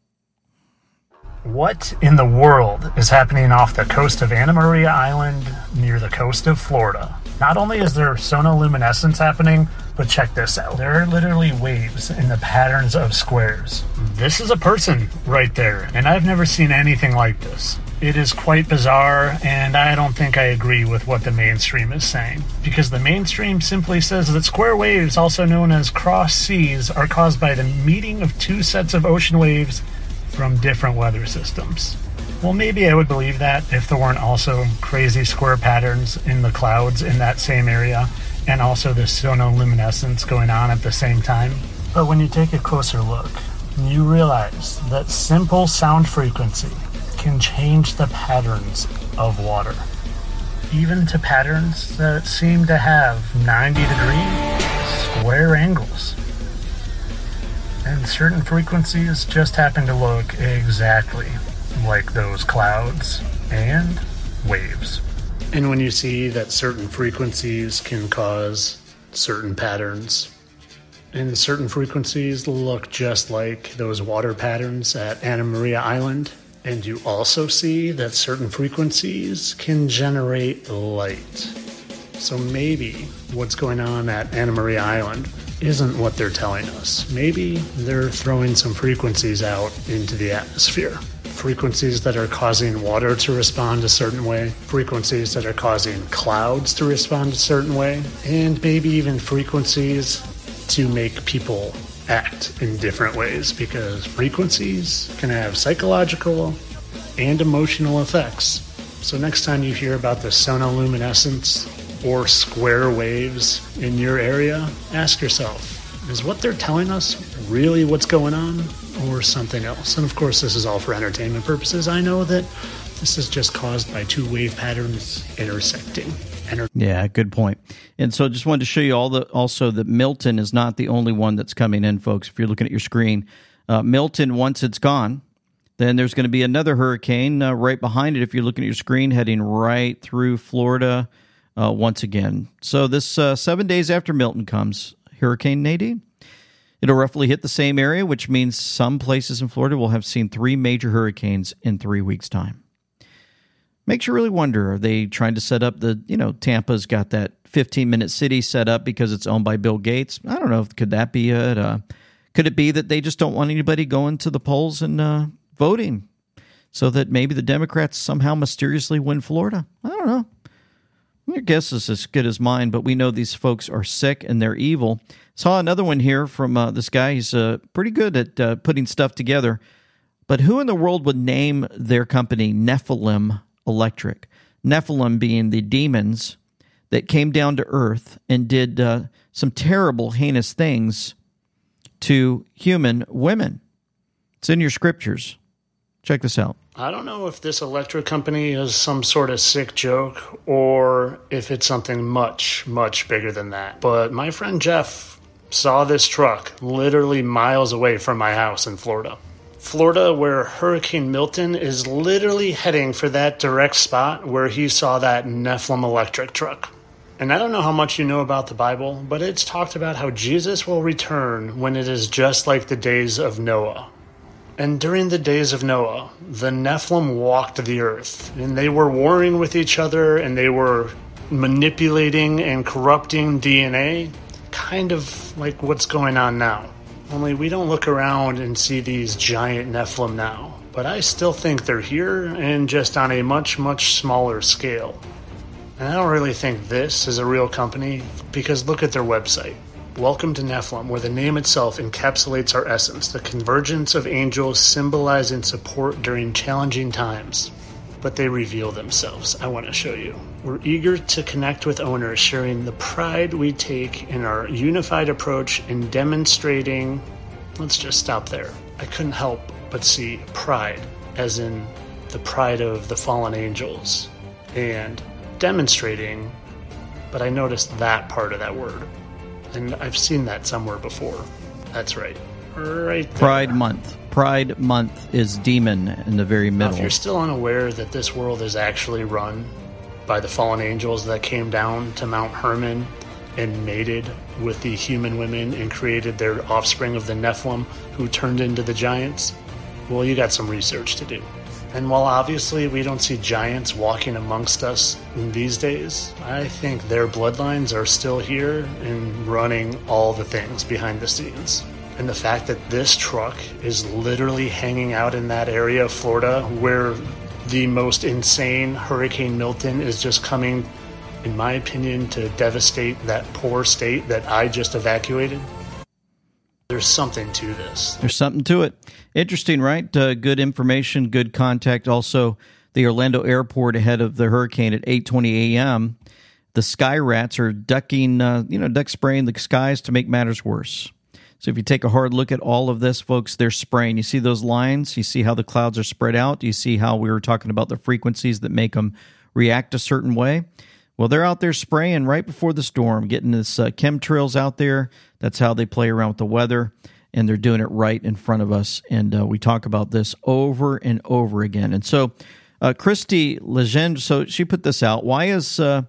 Speaker 8: What in the world is happening off the coast of Anna Maria Island near the coast of Florida? Not only is there sonoluminescence happening, but check this out. There are literally waves in the patterns of squares. This is a person right there, and I've never seen anything like this. It is quite bizarre, and I don't think I agree with what the mainstream is saying. Because the mainstream simply says that square waves, also known as cross seas, are caused by the meeting of two sets of ocean waves from different weather systems. Well, maybe I would believe that if there weren't also crazy square patterns in the clouds in that same area, and also the sonoluminescence going on at the same time. But when you take a closer look, you realize that simple sound frequency can change the patterns of water, even to patterns that seem to have ninety degree square angles. And certain frequencies just happen to look exactly like those clouds and waves. And when you see that certain frequencies can cause certain patterns, and certain frequencies look just like those water patterns at Anna Maria Island, and you also see that certain frequencies can generate light. So maybe what's going on at Anna Maria Island isn't what they're telling us. Maybe they're throwing some frequencies out into the atmosphere. Frequencies that are causing water to respond a certain way, frequencies that are causing clouds to respond a certain way, and maybe even frequencies to make people act in different ways, because frequencies can have psychological and emotional effects. So next time you hear about the sonoluminescence or square waves in your area, ask yourself, is what they're telling us really what's going on, or something else? And of course, this is all for entertainment purposes. I know that this is just caused by two wave patterns intersecting. Enter-
Speaker 6: yeah, good point. And so just wanted to show you all the also that Milton is not the only one that's coming in, folks. If you're looking at your screen, uh, Milton, once it's gone, then there's going to be another hurricane uh, right behind it. If you're looking at your screen, heading right through Florida uh, once again. So this uh, seven days after Milton comes, Hurricane Nadine. It'll roughly hit the same area, which means some places in Florida will have seen three major hurricanes in three weeks' time. Makes you really wonder, are they trying to set up the, you know, Tampa's got that fifteen-minute city set up because it's owned by Bill Gates? I don't know. Could that be it? Uh, could it be that they just don't want anybody going to the polls and uh, voting so that maybe the Democrats somehow mysteriously win Florida? I don't know. Your guess is as good as mine, but we know these folks are sick and they're evil. Saw another one here from uh, this guy. He's uh, pretty good at uh, putting stuff together. But who in the world would name their company Nephilim Electric? Nephilim being the demons that came down to earth and did uh, some terrible, heinous things to human women. It's in your scriptures. Check this out.
Speaker 8: I don't know if this electric company is some sort of sick joke or if it's something much, much bigger than that. But my friend Jeff saw this truck literally miles away from my house in Florida. Florida, where Hurricane Milton is literally heading for that direct spot where he saw that Nephilim electric truck. And I don't know how much you know about the Bible, but it's talked about how Jesus will return when it is just like the days of Noah. And during the days of Noah, the Nephilim walked the earth, and they were warring with each other, and they were manipulating and corrupting D N A, kind of like what's going on now. Only we don't look around and see these giant Nephilim now, but I still think they're here, and just on a much, much smaller scale. And I don't really think this is a real company, because look at their website. Welcome to Nephilim, where the name itself encapsulates our essence, the convergence of angels symbolizing support during challenging times. But they reveal themselves. I want to show you. We're eager to connect with owners, sharing the pride we take in our unified approach in demonstrating... Let's just stop there. I couldn't help but see pride, as in the pride of the fallen angels, and demonstrating, but I noticed that part of that word. And I've seen that somewhere before. That's right. Right there.
Speaker 6: Pride Month. Pride Month is demon in the very middle.
Speaker 8: Now, if you're still unaware that this world is actually run by the fallen angels that came down to Mount Hermon and mated with the human women and created their offspring of the Nephilim who turned into the giants, well, you got some research to do. And while obviously we don't see giants walking amongst us in these days, I think their bloodlines are still here and running all the things behind the scenes. And the fact that this truck is literally hanging out in that area of Florida where the most insane Hurricane Milton is just coming, in my opinion, to devastate that poor state that I just evacuated. There's something to this.
Speaker 6: There's something to it. Interesting, right? Uh, good information, good contact. Also, the Orlando airport ahead of the hurricane at eight twenty a.m. The sky rats are ducking, uh, you know, duck spraying the skies to make matters worse. So if you take a hard look at all of this, folks, they're spraying. You see those lines? You see how the clouds are spread out? You see how we were talking about the frequencies that make them react a certain way? Well, they're out there spraying right before the storm, getting this uh, chemtrails out there. That's how they play around with the weather, and they're doing it right in front of us. And uh, we talk about this over and over again. And so uh, Christy Legendre, so she put this out. Why is uh,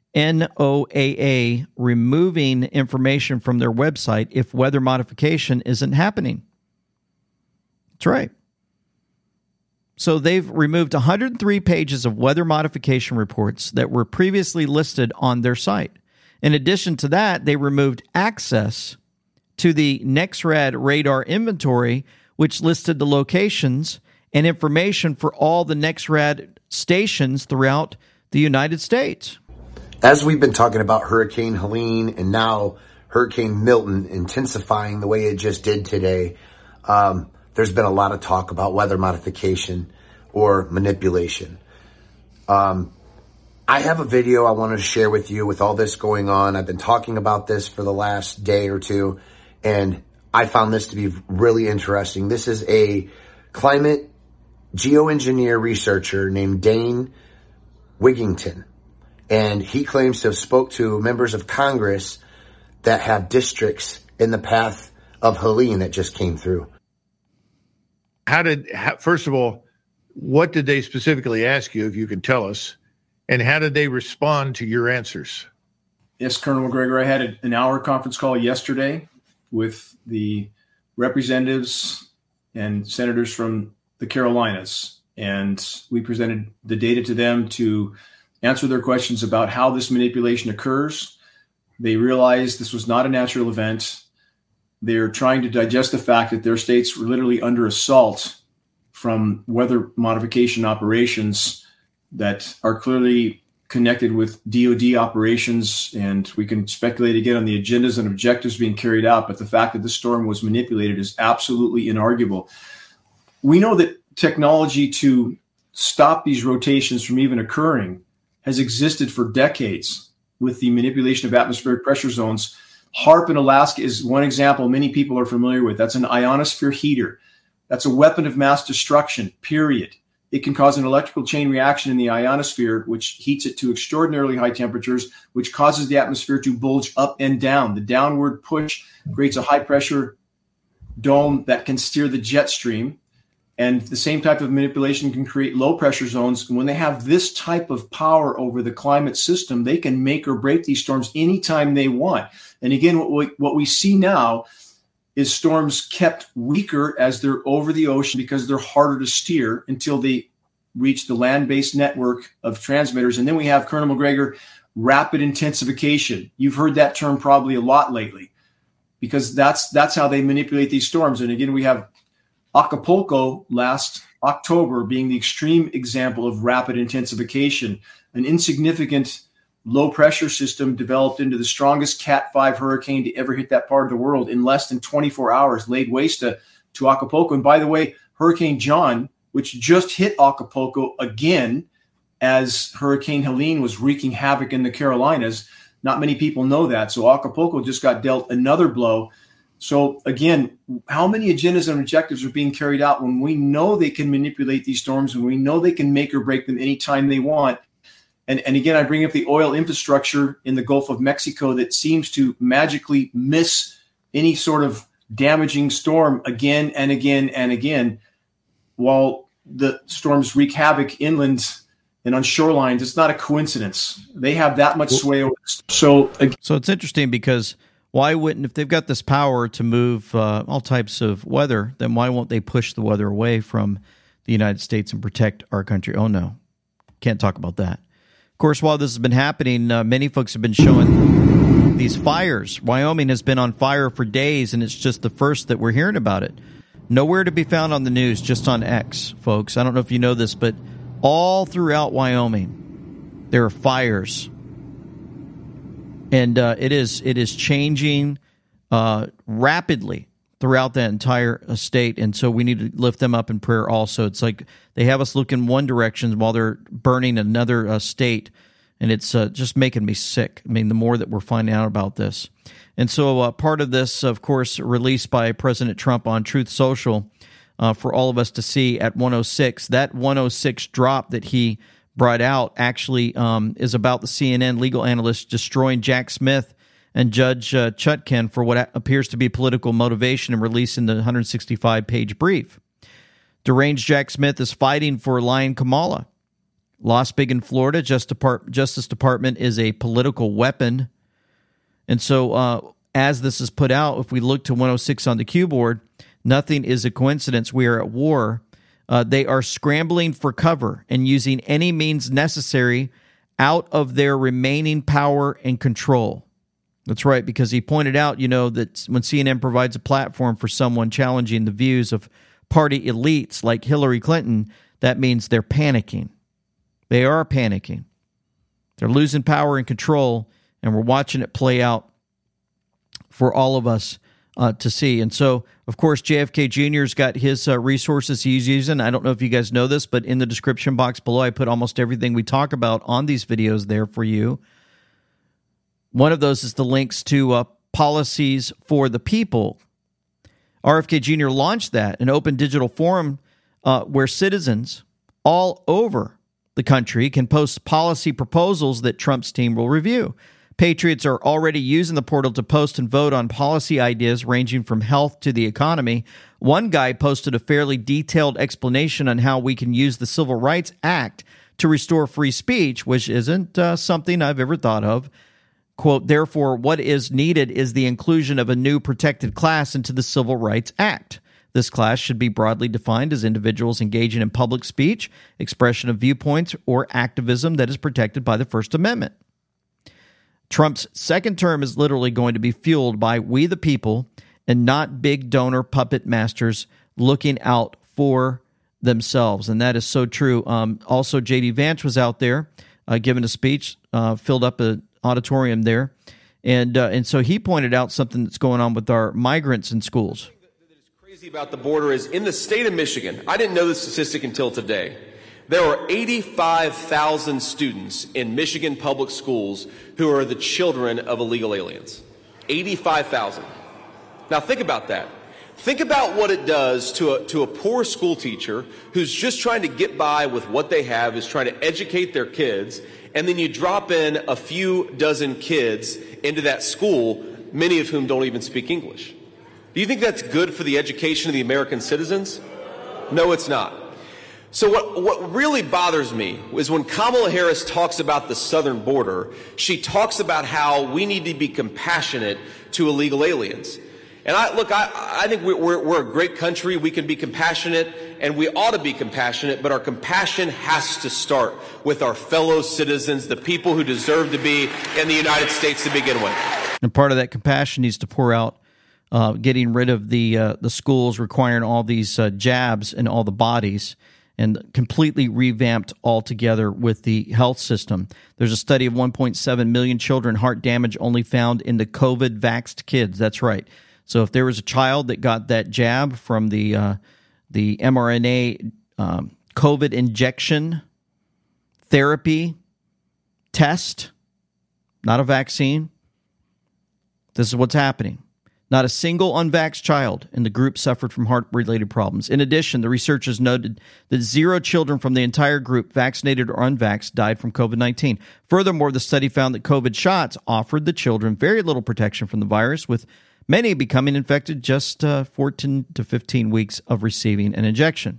Speaker 6: N O A A removing information from their website if weather modification isn't happening? That's right. So they've removed one hundred three pages of weather modification reports that were previously listed on their site. In addition to that, they removed access to the NEXRAD radar inventory, which listed the locations and information for all the NEXRAD stations throughout the United States.
Speaker 9: As we've been talking about Hurricane Helene and now Hurricane Milton intensifying the way it just did today, um, there's been a lot of talk about weather modification or manipulation. Um, I have a video I wanted to share with you with all this going on. I've been talking about this for the last day or two, and I found this to be really interesting. This is a climate geoengineer researcher named Dane Wigington, and he claims to have spoke to members of Congress that have districts in the path of Helene that just came through.
Speaker 11: How did, how, first of all, what did they specifically ask you, if you can tell us, and how did they respond to your answers?
Speaker 12: Yes, Colonel McGregor, I had an hour conference call yesterday
Speaker 10: with the representatives and senators from the Carolinas, and we presented the data to them to answer their questions about how this manipulation occurs. They realized this was not a natural event. They're trying to digest the fact that their states were literally under assault from weather modification operations that are clearly connected with D O D operations, and we can speculate again on the agendas and objectives being carried out, but the fact that the storm was manipulated is absolutely inarguable. We know that technology to stop these rotations from even occurring has existed for decades with the manipulation of atmospheric pressure zones. HAARP in Alaska is one example many people are familiar with. That's an ionosphere heater. That's a weapon of mass destruction, period. It can cause an electrical chain reaction in the ionosphere, which heats it to extraordinarily high temperatures, which causes the atmosphere to bulge up and down. The downward push creates a high-pressure dome that can steer the jet stream. And the same type of manipulation can create low-pressure zones. And when they have this type of power over the climate system, they can make or break these storms anytime they want. And again, what we, what we see now is storms kept weaker as they're over the ocean because they're harder to steer until they reach the land-based network of transmitters. And then we have, Colonel McGregor, rapid intensification. You've heard that term probably a lot lately because that's that's how they manipulate these storms. And again, we have Acapulco last October being the extreme example of rapid intensification. An insignificant low-pressure system developed into the strongest Cat five hurricane to ever hit that part of the world in less than twenty-four hours, laid waste to, to Acapulco. And by the way, Hurricane John, which just hit Acapulco again as Hurricane Helene was wreaking havoc in the Carolinas. Not many people know that. So Acapulco just got dealt another blow. So again, how many agendas and objectives are being carried out when we know they can manipulate these storms, when we know they can make or break them anytime they want? And, and again, I bring up the oil infrastructure in the Gulf of Mexico that seems to magically miss any sort of damaging storm again and again and again, while the storms wreak havoc inland and on shorelines. It's not a coincidence. They have that much sway over. So,
Speaker 6: so it's interesting because why wouldn't, if they've got this power to move uh, all types of weather, then why won't they push the weather away from the United States and protect our country? Oh, no. Can't talk about that. Of course, while this has been happening, uh, many folks have been showing these fires. Wyoming has been on fire for days, and it's just the first that we're hearing about it. Nowhere to be found on the news, just on X, folks. I don't know if you know this, but all throughout Wyoming, there are fires. And uh, it is it is changing uh, rapidly throughout that entire state, and so we need to lift them up in prayer also. It's like they have us look in one direction while they're burning another uh, state, and it's uh, just making me sick. I mean, the more that we're finding out about this. And so uh, part of this, of course, released by President Trump on Truth Social uh, for all of us to see at one oh six, that one oh six drop that he brought out actually um, is about the C N N legal analyst destroying Jack Smith and Judge uh, Chutkan for what appears to be political motivation and releasing the one hundred sixty-five page brief. Deranged Jack Smith is fighting for Lion Kamala. Lost big in Florida. Just Depart- Justice Department is a political weapon. And so uh, as this is put out, if we look to one oh six on the cue board, nothing is a coincidence. We are at war. Uh, they are scrambling for cover and using any means necessary out of their remaining power and control. That's right, because he pointed out, you know, that when C N N provides a platform for someone challenging the views of party elites like Hillary Clinton, that means they're panicking. They are panicking. They're losing power and control, and we're watching it play out for all of us uh, to see. And so, of course, J F K Junior's got his uh, resources he's using. I don't know if you guys know this, but in the description box below, I put almost everything we talk about on these videos there for you. One of those is the links to uh, Policies for the People. R F K Junior launched that, an open digital forum uh, where citizens all over the country can post policy proposals that Trump's team will review. Patriots are already using the portal to post and vote on policy ideas ranging from health to the economy. One guy posted a fairly detailed explanation on how we can use the Civil Rights Act to restore free speech, which isn't uh, something I've ever thought of. Quote, therefore, what is needed is the inclusion of a new protected class into the Civil Rights Act. This class should be broadly defined as individuals engaging in public speech, expression of viewpoints, or activism that is protected by the First Amendment. Trump's second term is literally going to be fueled by we the people and not big donor puppet masters looking out for themselves. And that is so true. Um, also, J D. Vance was out there uh, giving a speech, uh, filled up an auditorium there. And, uh, and so he pointed out something that's going on with our migrants in schools.
Speaker 12: Crazy about the border is in the state of Michigan. I didn't know this statistic until today. There are eighty-five thousand students in Michigan public schools who are the children of illegal aliens. eighty-five thousand. Now think about that. Think about what it does to a, to a poor school teacher who's just trying to get by with what they have, is trying to educate their kids, and then you drop in a few dozen kids into that school, many of whom don't even speak English. Do you think that's good for the education of the American citizens? No, it's not. So what, what really bothers me is when Kamala Harris talks about the southern border, she talks about how we need to be compassionate to illegal aliens. And I, look, I, I think we're, we're a great country. We can be compassionate, and we ought to be compassionate, but our compassion has to start with our fellow citizens, the people who deserve to be in the United States to begin with.
Speaker 6: And part of that compassion needs to pour out uh, getting rid of the uh, the schools requiring all these uh, jabs in all the bodies, and completely revamped altogether with the health system. There's a study of one point seven million children heart damage only found in the COVID-vaxxed kids. That's right. So if there was a child that got that jab from the uh, the mRNA um, COVID injection therapy test, not a vaccine, this is what's happening. Not a single unvaxxed child in the group suffered from heart-related problems. In addition, the researchers noted that zero children from the entire group, vaccinated or unvaxxed, died from COVID nineteen. Furthermore, the study found that COVID shots offered the children very little protection from the virus, with many becoming infected just uh, fourteen to fifteen weeks of receiving an injection.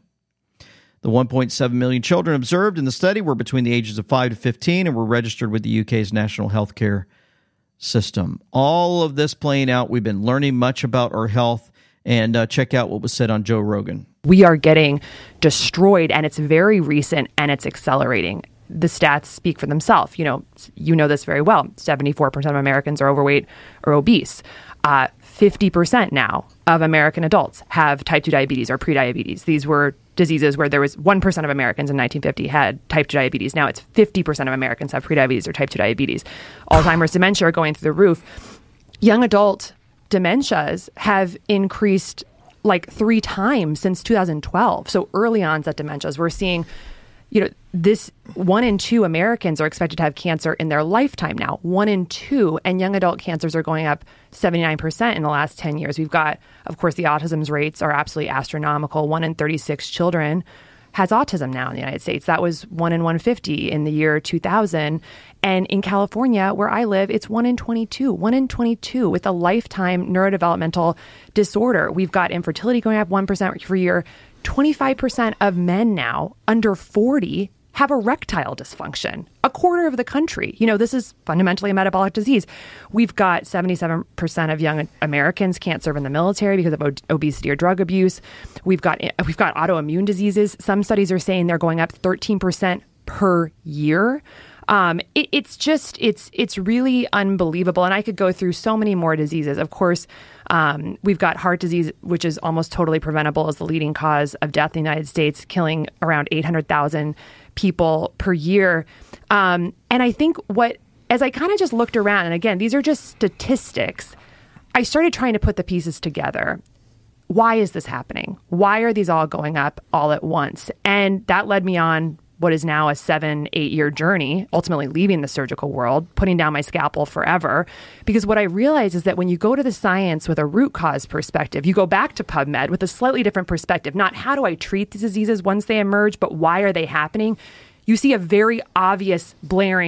Speaker 6: The one point seven million children observed in the study were between the ages of five to fifteen and were registered with the U K's National Healthcare System. All of this playing out, we've been learning much about our health, and uh, check out what was said on Joe Rogan.
Speaker 13: We are getting destroyed, and it's very recent, and it's accelerating. The stats speak for themselves. You know, you know this very well. seventy-four percent of Americans are overweight or obese. Uh, fifty percent now of American adults have type two diabetes or prediabetes. These were diseases where there was one percent of Americans in nineteen fifty had type two diabetes. Now it's fifty percent of Americans have prediabetes or type two diabetes. Alzheimer's, dementia are going through the roof. Young adult dementias have increased like three times since two thousand twelve. So early onset dementias, we're seeing, you know, this one in two Americans are expected to have cancer in their lifetime now. One in two, and young adult cancers are going up seventy-nine percent in the last ten years. We've got, of course, the autism rates are absolutely astronomical. One in thirty-six children has autism now in the United States. That was one in one hundred fifty in the year two thousand. And in California, where I live, it's one in twenty-two. One in twenty-two with a lifetime neurodevelopmental disorder. We've got infertility going up one percent per year. twenty-five percent of men now under forty have erectile dysfunction. A quarter of the country. You know, this is fundamentally a metabolic disease. We've got seventy-seven percent of young Americans can't serve in the military because of ob- obesity or drug abuse. We've got we've got autoimmune diseases. Some studies are saying they're going up thirteen percent per year. Um, it, it's just, it's it's really unbelievable. And I could go through so many more diseases. Of course, um, we've got heart disease, which is almost totally preventable as the leading cause of death in the United States, killing around eight hundred thousand people per year. Um, and I think what, as I kind of just looked around, and again, these are just statistics, I started trying to put the pieces together. Why is this happening? Why are these all going up all at once? And that led me on what is now a seven, eight year journey, ultimately leaving the surgical world, putting down my scalpel forever. Because what I realized is that when you go to the science with a root cause perspective, you go back to PubMed with a slightly different perspective, not how do I treat these diseases once they emerge, but why are they happening? You see a very obvious blaring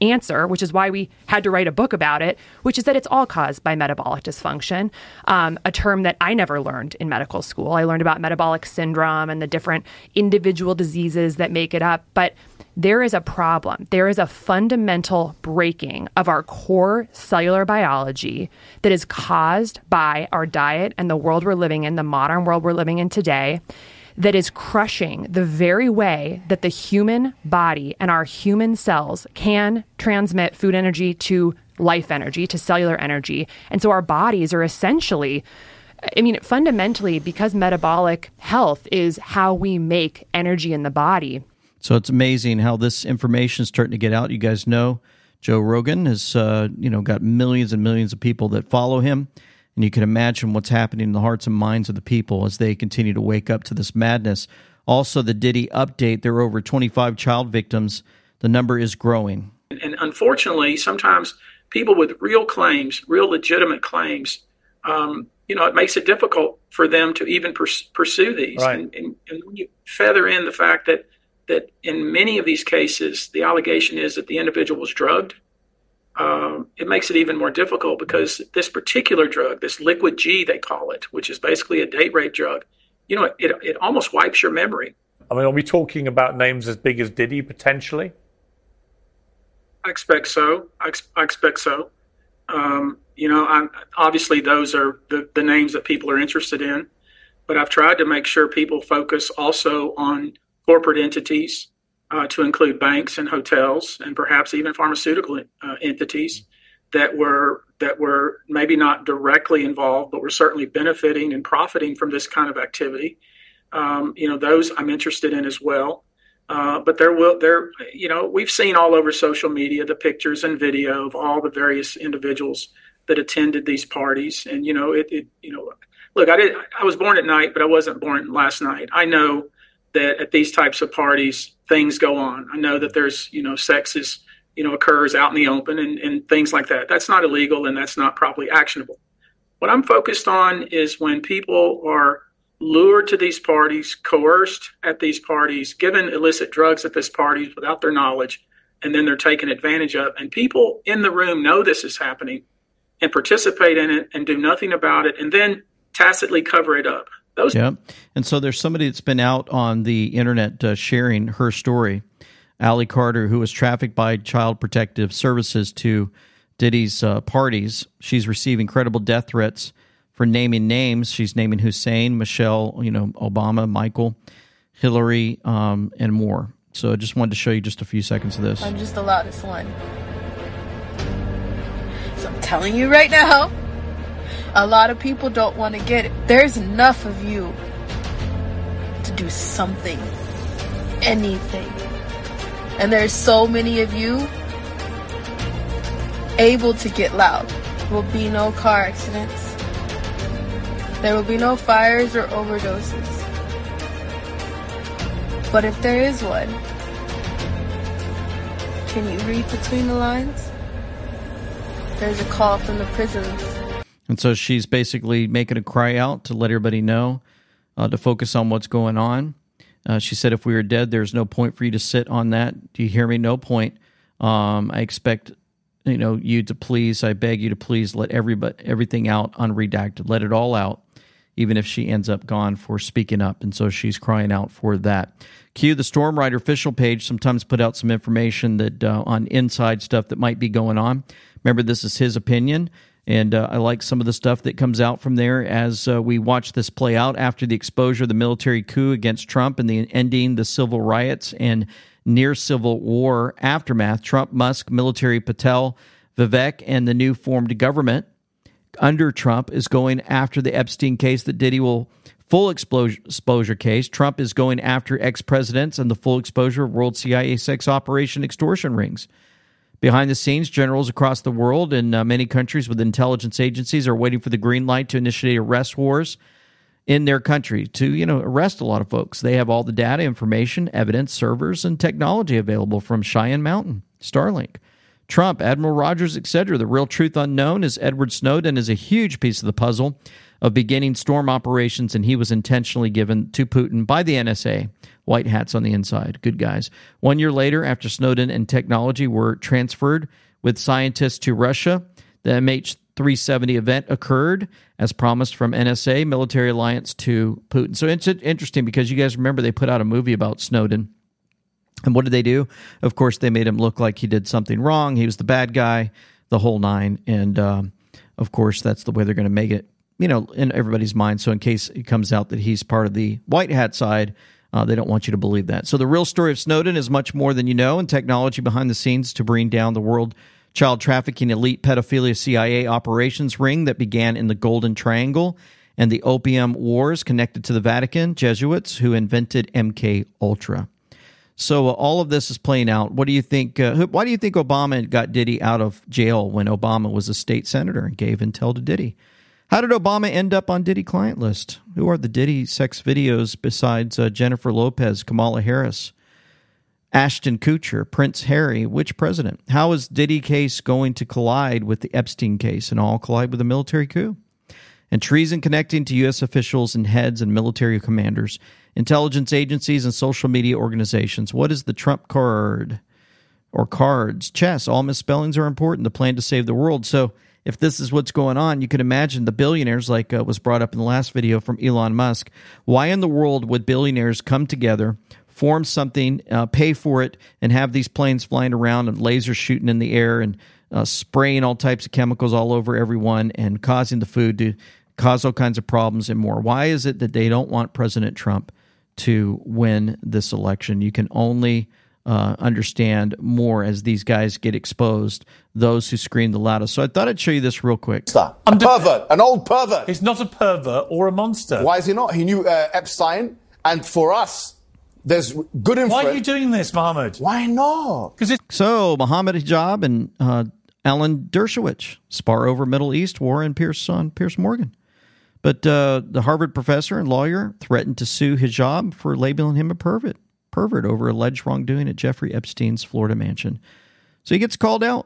Speaker 13: answer, which is why we had to write a book about it, which is that it's all caused by metabolic dysfunction, um, a term that I never learned in medical school. I learned about metabolic syndrome and the different individual diseases that make it up. But there is a problem. There is a fundamental breaking of our core cellular biology that is caused by our diet and the world we're living in, the modern world we're living in today, that is crushing the very way that the human body and our human cells can transmit food energy to life energy, to cellular energy. And so our bodies are essentially, I mean, fundamentally, because metabolic health is how we make energy in the body.
Speaker 6: So it's amazing how this information is starting to get out. You guys know Joe Rogan has, uh, you know, got millions and millions of people that follow him. And you can imagine what's happening in the hearts and minds of the people as they continue to wake up to this madness. Also, the Diddy update, there are over twenty-five child victims. The number is growing.
Speaker 14: And unfortunately, sometimes people with real claims, real legitimate claims, um, you know, it makes it difficult for them to even pers- pursue these.
Speaker 15: Right.
Speaker 14: And, and, and when you feather in the fact that that in many of these cases, the allegation is that the individual was drugged, um, it makes it even more difficult because this particular drug, this liquid G, they call it, which is basically a date rape drug, you know, it, it almost wipes your memory.
Speaker 15: I mean, are we talking about names as big as Diddy potentially?
Speaker 14: I expect so. I, ex- I expect so. Um, you know, I'm, obviously those are the, the names that people are interested in, but I've tried to make sure people focus also on corporate entities, uh, to include banks and hotels and perhaps even pharmaceutical uh, entities that were that were maybe not directly involved, but were certainly benefiting and profiting from this kind of activity. Um, you know, those I'm interested in as well. Uh, but there will there, you know, we've seen all over social media the pictures and video of all the various individuals that attended these parties, and you know, it, it you know, look, I did I was born at night, but I wasn't born last night. I know that at these types of parties, things go on. I know that there's, you know, sex is, you know, occurs out in the open and, and things like that. That's not illegal and that's not properly actionable. What I'm focused on is when people are lured to these parties, coerced at these parties, given illicit drugs at this parties without their knowledge, and then they're taken advantage of. And people in the room know this is happening and participate in it and do nothing about it and then tacitly cover it up. Those-
Speaker 6: yeah. And so there's somebody that's been out on the internet uh, sharing her story, Allie Carter, who was trafficked by Child Protective Services to Diddy's uh, parties. She's receiving credible death threats for naming names. She's naming Hussein, Michelle, you know, Obama, Michael, Hillary, um, and more. So I just wanted to show you just a few seconds of this.
Speaker 16: I'm just the loudest one. So I'm telling you right now, a lot of people don't want to get it. There's enough of you to do something, anything. And there's so many of you able to get loud. There will be no car accidents. There will be no fires or overdoses. But if there is one, can you read between the lines? There's a call from the prisons.
Speaker 6: And so she's basically making a cry out to let everybody know, uh, to focus on what's going on. Uh, she said, if we are dead, there's no point for you to sit on that. Do you hear me? No point. Um, I expect, you know, you to please, I beg you to please let everybody, everything out unredacted. Let it all out, even if she ends up gone for speaking up. And so she's crying out for that. Q, the Storm Rider official page sometimes put out some information that uh, on inside stuff that might be going on. Remember, this is his opinion. And uh, I like some of the stuff that comes out from there as uh, we watch this play out after the exposure of the military coup against Trump and the ending the civil riots and near civil war aftermath. Trump, Musk, military Patel, Vivek, and the new formed government under Trump is going after the Epstein case that Diddy will full exposure, exposure case. Trump is going after ex-presidents and the full exposure of World C I A sex operation extortion rings. Behind the scenes, generals across the world and uh, many countries with intelligence agencies are waiting for the green light to initiate arrest wars in their country to, you know, arrest a lot of folks. They have all the data, information, evidence, servers, and technology available from Cheyenne Mountain, Starlink, Trump, Admiral Rogers, et cetera. The real truth unknown is Edward Snowden is a huge piece of the puzzle of beginning storm operations, and he was intentionally given to Putin by the N S A. White hats on the inside. Good guys. One year later, after Snowden and technology were transferred with scientists to Russia, the M H three seventy event occurred, as promised, from N S A, military alliance, to Putin. So it's interesting because you guys remember they put out a movie about Snowden. And what did they do? Of course, they made him look like he did something wrong. He was the bad guy, the whole nine. And, um, of course, that's the way they're going to make it, you know, in everybody's mind. So in case it comes out that he's part of the white hat side, uh, they don't want you to believe that. So the real story of Snowden is much more than you know, and technology behind the scenes to bring down the world child trafficking, elite pedophilia C I A operations ring that began in the Golden Triangle, and the opium wars connected to the Vatican, Jesuits who invented M K Ultra. So uh, all of this is playing out. What do you think? Uh, why do you think Obama got Diddy out of jail when Obama was a state senator and gave intel to Diddy? How did Obama end up on Diddy client list? Who are the Diddy sex videos besides uh, Jennifer Lopez, Kamala Harris, Ashton Kutcher, Prince Harry? Which president? How is Diddy case going to collide with the Epstein case and all collide with a military coup? And treason connecting to U S officials and heads and military commanders, intelligence agencies, and social media organizations. What is the Trump card or cards? Chess. All misspellings are important. The plan to save the world. So if this is what's going on, you can imagine the billionaires, like uh, was brought up in the last video from Elon Musk. Why in the world would billionaires come together, form something, uh, pay for it, and have these planes flying around and lasers shooting in the air and uh, spraying all types of chemicals all over everyone and causing the food to cause all kinds of problems and more? Why is it that they don't want President Trump to win this election? You can only uh, understand more as these guys get exposed, those who scream the loudest. So I thought I'd show you this real quick.
Speaker 2: Stop. A pervert, an old pervert.
Speaker 15: He's not a pervert or a monster.
Speaker 2: Why is he not? He knew uh, Epstein, and for us, there's good inference.
Speaker 15: Why are you doing this, Mohammed?
Speaker 2: Why not?
Speaker 6: Because so Mohammed Hijab and uh, Alan Dershowitz spar over Middle East war and Pierce on Pierce Morgan. But uh, the Harvard professor and lawyer threatened to sue Hijab for labeling him a pervert, pervert over alleged wrongdoing at Jeffrey Epstein's Florida mansion. So he gets called out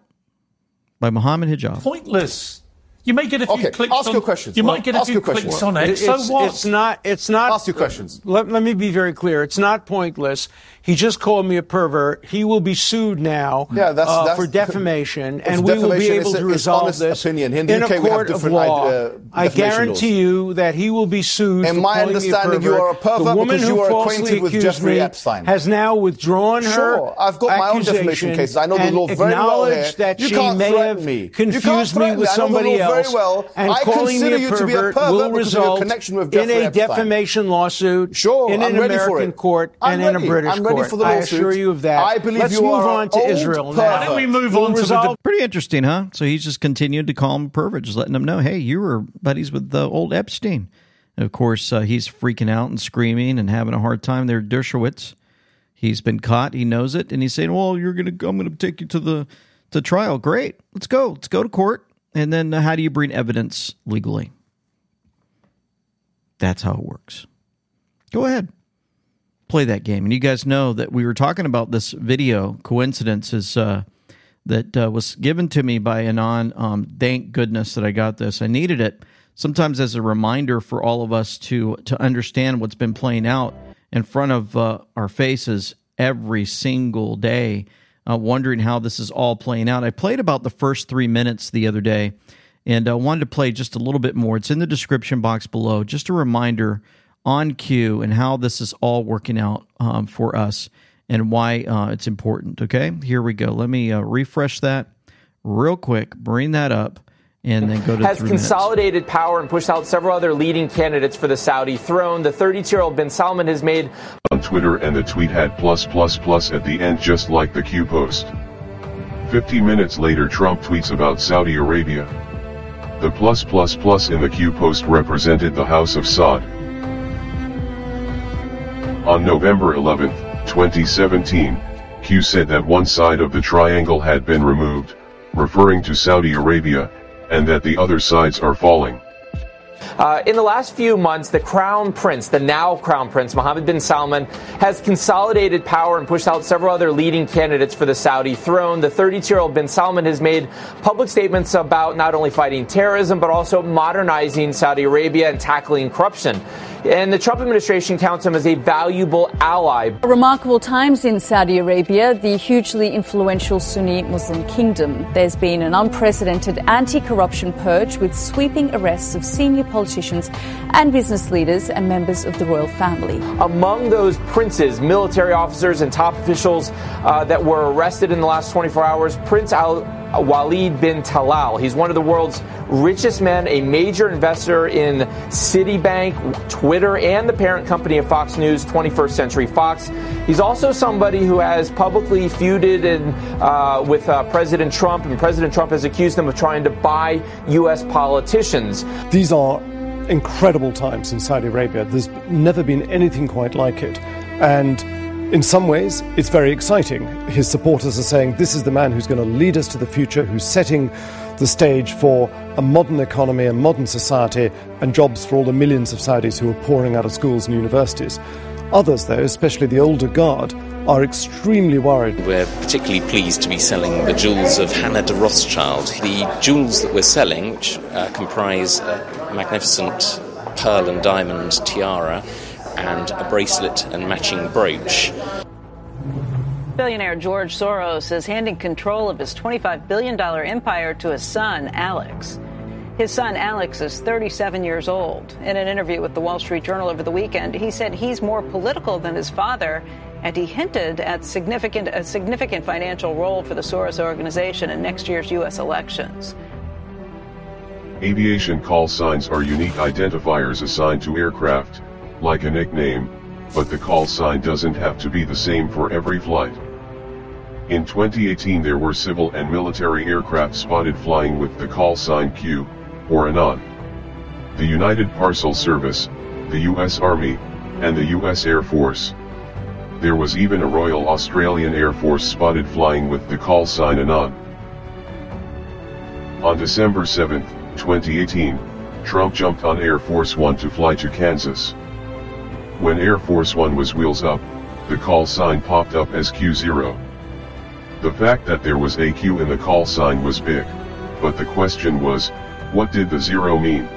Speaker 6: by Mohammed Hijab.
Speaker 15: Pointless. You may get a few
Speaker 2: okay,
Speaker 15: clicks
Speaker 2: ask
Speaker 15: on,
Speaker 2: your questions.
Speaker 15: You
Speaker 2: well,
Speaker 15: might get a few clicks on it.
Speaker 3: It's,
Speaker 15: so what?
Speaker 3: It's not. It's not.
Speaker 2: Ask your questions.
Speaker 3: Let, let me be very clear. It's not pointless. He just called me a pervert. He will be sued now
Speaker 2: yeah, that's,
Speaker 3: uh,
Speaker 2: that's,
Speaker 3: for defamation, and
Speaker 2: defamation,
Speaker 3: we will be able
Speaker 2: it's,
Speaker 3: to
Speaker 2: it's
Speaker 3: resolve this
Speaker 2: opinion. In,
Speaker 3: in
Speaker 2: U K,
Speaker 3: a court of law.
Speaker 2: Uh,
Speaker 3: I guarantee you that he will be sued.
Speaker 2: In
Speaker 3: for
Speaker 2: my
Speaker 3: calling
Speaker 2: understanding,
Speaker 3: me a
Speaker 2: you are a pervert
Speaker 3: the woman
Speaker 2: because
Speaker 3: who
Speaker 2: you are
Speaker 3: falsely
Speaker 2: acquainted with
Speaker 3: accused
Speaker 2: Jeffrey
Speaker 3: me
Speaker 2: Epstein.
Speaker 3: Has now withdrawn her
Speaker 2: Sure, I've got my own defamation cases. I know the law very well here.
Speaker 3: That
Speaker 2: you
Speaker 3: she
Speaker 2: can't
Speaker 3: may
Speaker 2: threaten
Speaker 3: have
Speaker 2: me.
Speaker 3: confused me with somebody else.
Speaker 2: Well.
Speaker 3: And
Speaker 2: I
Speaker 3: calling me
Speaker 2: consider
Speaker 3: a
Speaker 2: you to be a
Speaker 3: pervert
Speaker 2: pervert
Speaker 3: will
Speaker 2: because of your
Speaker 3: result
Speaker 2: connection with
Speaker 3: in
Speaker 2: Jeffrey
Speaker 3: a
Speaker 2: Epstein.
Speaker 3: defamation lawsuit
Speaker 2: sure,
Speaker 3: in an
Speaker 2: I'm ready
Speaker 3: American
Speaker 2: for it.
Speaker 3: court
Speaker 2: I'm
Speaker 3: and
Speaker 2: ready.
Speaker 3: in a British
Speaker 2: I'm ready
Speaker 3: court.
Speaker 2: for the
Speaker 3: I
Speaker 2: lawsuit.
Speaker 3: assure you of that.
Speaker 2: I believe
Speaker 3: Let's
Speaker 2: you
Speaker 3: move
Speaker 2: are
Speaker 3: on to Israel now.
Speaker 15: Why don't we move
Speaker 3: we'll
Speaker 15: on to
Speaker 3: resolve-
Speaker 15: the...
Speaker 6: Pretty interesting, huh? So he's just continued to call him a pervert, just letting them know, hey, you were buddies with the old Epstein. And of course, uh, he's freaking out and screaming and having a hard time there. Dershowitz, he's been caught. He knows it, and he's saying, "Well, you're gonna, I'm gonna take you to the to trial. Great, let's go. Let's go to court. And then, uh, how do you bring evidence legally? That's how it works. Go ahead, play that game. And you guys know that we were talking about this video. Coincidence is uh, that uh, was given to me by Anon. Um, thank goodness that I got this. I needed it. Sometimes as a reminder for all of us to to understand what's been playing out in front of uh, our faces every single day, uh, wondering how this is all playing out. I played about the first three minutes the other day, and I uh, wanted to play just a little bit more. It's in the description box below. Just a reminder on cue and how this is all working out um, for us and why uh, it's important. Okay, here we go. Let me uh, refresh that real quick, bring that up, and then go to
Speaker 4: has
Speaker 6: three
Speaker 4: consolidated
Speaker 6: minutes.
Speaker 4: power and pushed out several other leading candidates for the Saudi throne. The thirty-two-year-old bin Salman has made
Speaker 17: on Twitter, and the tweet had plus plus plus at the end, just like the Q post. fifty minutes later, Trump tweets about Saudi Arabia. The plus plus plus in the Q post represented the House of Saud. On November eleventh, twenty seventeen, Q said that one side of the triangle had been removed, referring to Saudi Arabia, and that the other sides are falling.
Speaker 4: Uh, in the last few months, the Crown Prince, the now Crown Prince, Mohammed bin Salman, has consolidated power and pushed out several other leading candidates for the Saudi throne. The thirty-two-year-old bin Salman has made public statements about not only fighting terrorism, but also modernizing Saudi Arabia and tackling corruption. And the Trump administration counts him as a valuable ally.
Speaker 1: Remarkable times in Saudi Arabia, the hugely influential Sunni Muslim kingdom. There's been an unprecedented anti-corruption purge with sweeping arrests of senior politicians and business leaders and members of the royal family.
Speaker 4: Among those princes, military officers, and top officials uh, that were arrested in the last twenty-four hours, Prince Al Walid bin Talal. He's one of the world's richest men, a major investor in Citibank, Twitter, and the parent company of Fox News, twenty-first Century Fox. He's also somebody who has publicly feuded in, uh, with uh, President Trump, and President Trump has accused him of trying to buy U S politicians.
Speaker 18: These are incredible times in Saudi Arabia. There's never been anything quite like it. And in some ways, it's very exciting. His supporters are saying this is the man who's going to lead us to the future, who's setting the stage for a modern economy, a modern society, and jobs for all the millions of Saudis who are pouring out of schools and universities. Others, though, especially the older guard, are extremely worried.
Speaker 19: We're particularly pleased to be selling the jewels of Hannah de Rothschild. The jewels that we're selling, which uh, comprise a magnificent pearl and diamond tiara, and a bracelet and matching brooch.
Speaker 20: Billionaire George Soros is handing control of his twenty-five billion dollars empire to his son, Alex. His son, Alex, is thirty-seven years old. In an interview with the Wall Street Journal over the weekend, he said he's more political than his father, and he hinted at significant a significant financial role for the Soros organization in next year's U S elections.
Speaker 17: Aviation call signs are unique identifiers assigned to aircraft, like a nickname, but the call sign doesn't have to be the same for every flight. In twenty eighteen there were civil and military aircraft spotted flying with the call sign Q, or Anon. The United Parcel Service, the U S Army, and the U S Air Force. There was even a Royal Australian Air Force spotted flying with the call sign Anon. On December seventh, twenty eighteen, Trump jumped on Air Force One to fly to Kansas. When Air Force One was wheels up, the call sign popped up as Q zero. The fact that there was a Q in the call sign was big, but the question was, what did the zero mean?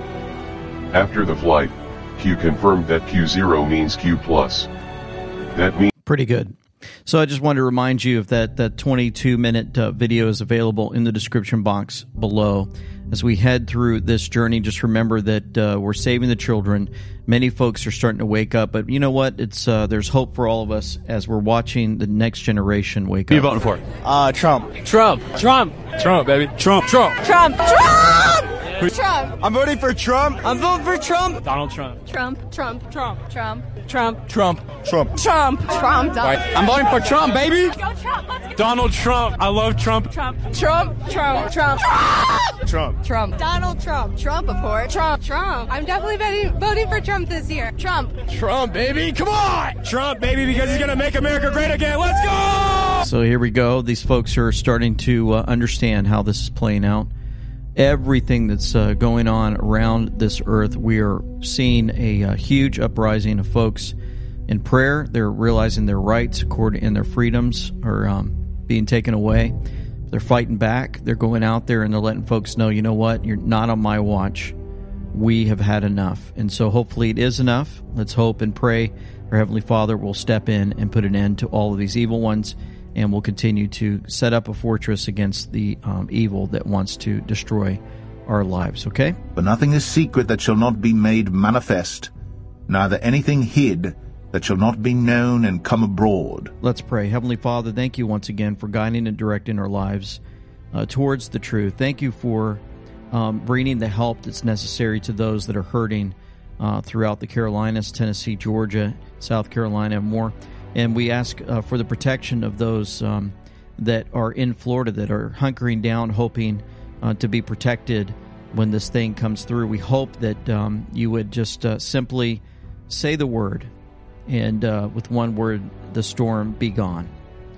Speaker 17: After the flight, Q confirmed that Q zero means Q plus. That means
Speaker 6: pretty good. So I just wanted to remind you of that that twenty-two minute uh, video is available in the description box below. As we head through this journey, just remember that uh, we're saving the children. Many folks are starting to wake up, but you know what? It's uh, there's hope for all of us as we're watching the next generation wake
Speaker 25: Who
Speaker 6: up.
Speaker 25: you voting for?
Speaker 26: Uh, Trump.
Speaker 25: Trump. Trump. Trump, baby. Trump. Trump.
Speaker 26: Trump. Trump!
Speaker 25: Trump.
Speaker 26: I'm voting for Trump. I'm voting for Trump.
Speaker 25: Donald Trump.
Speaker 27: Trump. Trump. Trump. Trump. Trump.
Speaker 25: Trump. Trump.
Speaker 27: Trump. Trump.
Speaker 25: Right. I'm voting for Trump, baby.
Speaker 27: Go Trump. Let's go.
Speaker 25: Donald Trump. I love Trump.
Speaker 27: Trump. Trump. Trump. Trump.
Speaker 25: Trump.
Speaker 27: Trump. Donald Trump. Trump, of course. Trump. Trump. I'm definitely voting, voting for Trump this year. Trump.
Speaker 25: Trump, baby. Come on. Trump, baby, because he's going to make America great again. Let's go.
Speaker 6: So here we go. These folks are starting to uh, understand how this is playing out. Everything that's uh, going on around this earth, we are seeing a, a huge uprising of folks in prayer. They're realizing their rights according, and their freedoms are um, being taken away. They're fighting back. They're going out there and they're letting folks know, you know what, you're not on my watch. We have had enough. And so hopefully it is enough. Let's hope and pray our Heavenly Father will step in and put an end to all of these evil ones, and will continue to set up a fortress against the um, evil that wants to destroy our lives, okay?
Speaker 28: For nothing is secret that shall not be made manifest, neither anything hid that shall not be known and come abroad.
Speaker 6: Let's pray. Heavenly Father, thank you once again for guiding and directing our lives uh, towards the truth. Thank you for um, bringing the help that's necessary to those that are hurting uh, throughout the Carolinas, Tennessee, Georgia, South Carolina, and more. And we ask uh, for the protection of those um, that are in Florida, that are hunkering down, hoping uh, to be protected when this thing comes through. We hope that um, you would just uh, simply say the word, and uh, with one word, the storm be gone.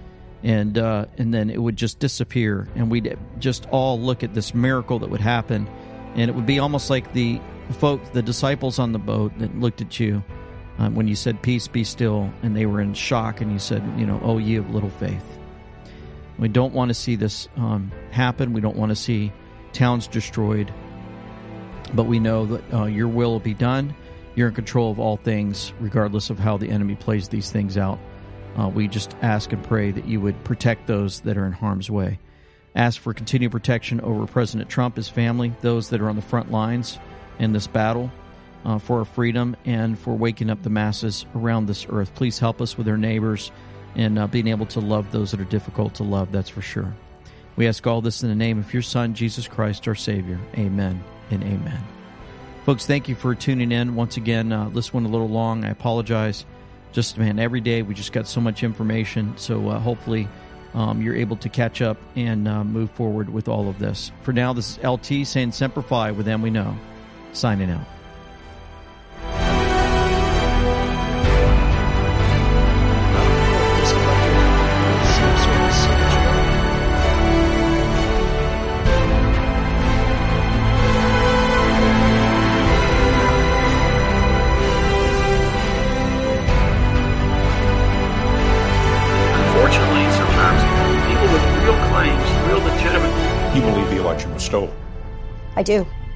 Speaker 6: And uh, and then it would just disappear, and we'd just all look at this miracle that would happen, and it would be almost like the folks, the disciples on the boat that looked at you um, when you said, peace, be still, and they were in shock, and you said, you know, oh, ye of little faith. We don't want to see this um, happen. We don't want to see towns destroyed. But we know that uh, your will will be done. You're in control of all things, regardless of how the enemy plays these things out. Uh, we just ask and pray that you would protect those that are in harm's way. Ask for continued protection over President Trump, his family, those that are on the front lines in this battle uh, for our freedom and for waking up the masses around this earth. Please help us with our neighbors and uh, being able to love those that are difficult to love, that's for sure. We ask all this in the name of your Son, Jesus Christ, our Savior. Amen and amen. Folks, thank you for tuning in. Once again, uh, this one a little long. I apologize. Just, man, every day we just got so much information. So uh, hopefully um, you're able to catch up and uh, move forward with all of this. For now, this is L T saying Semper Fi, with them we know. Signing out.
Speaker 5: You believe the election was stolen?
Speaker 7: I do.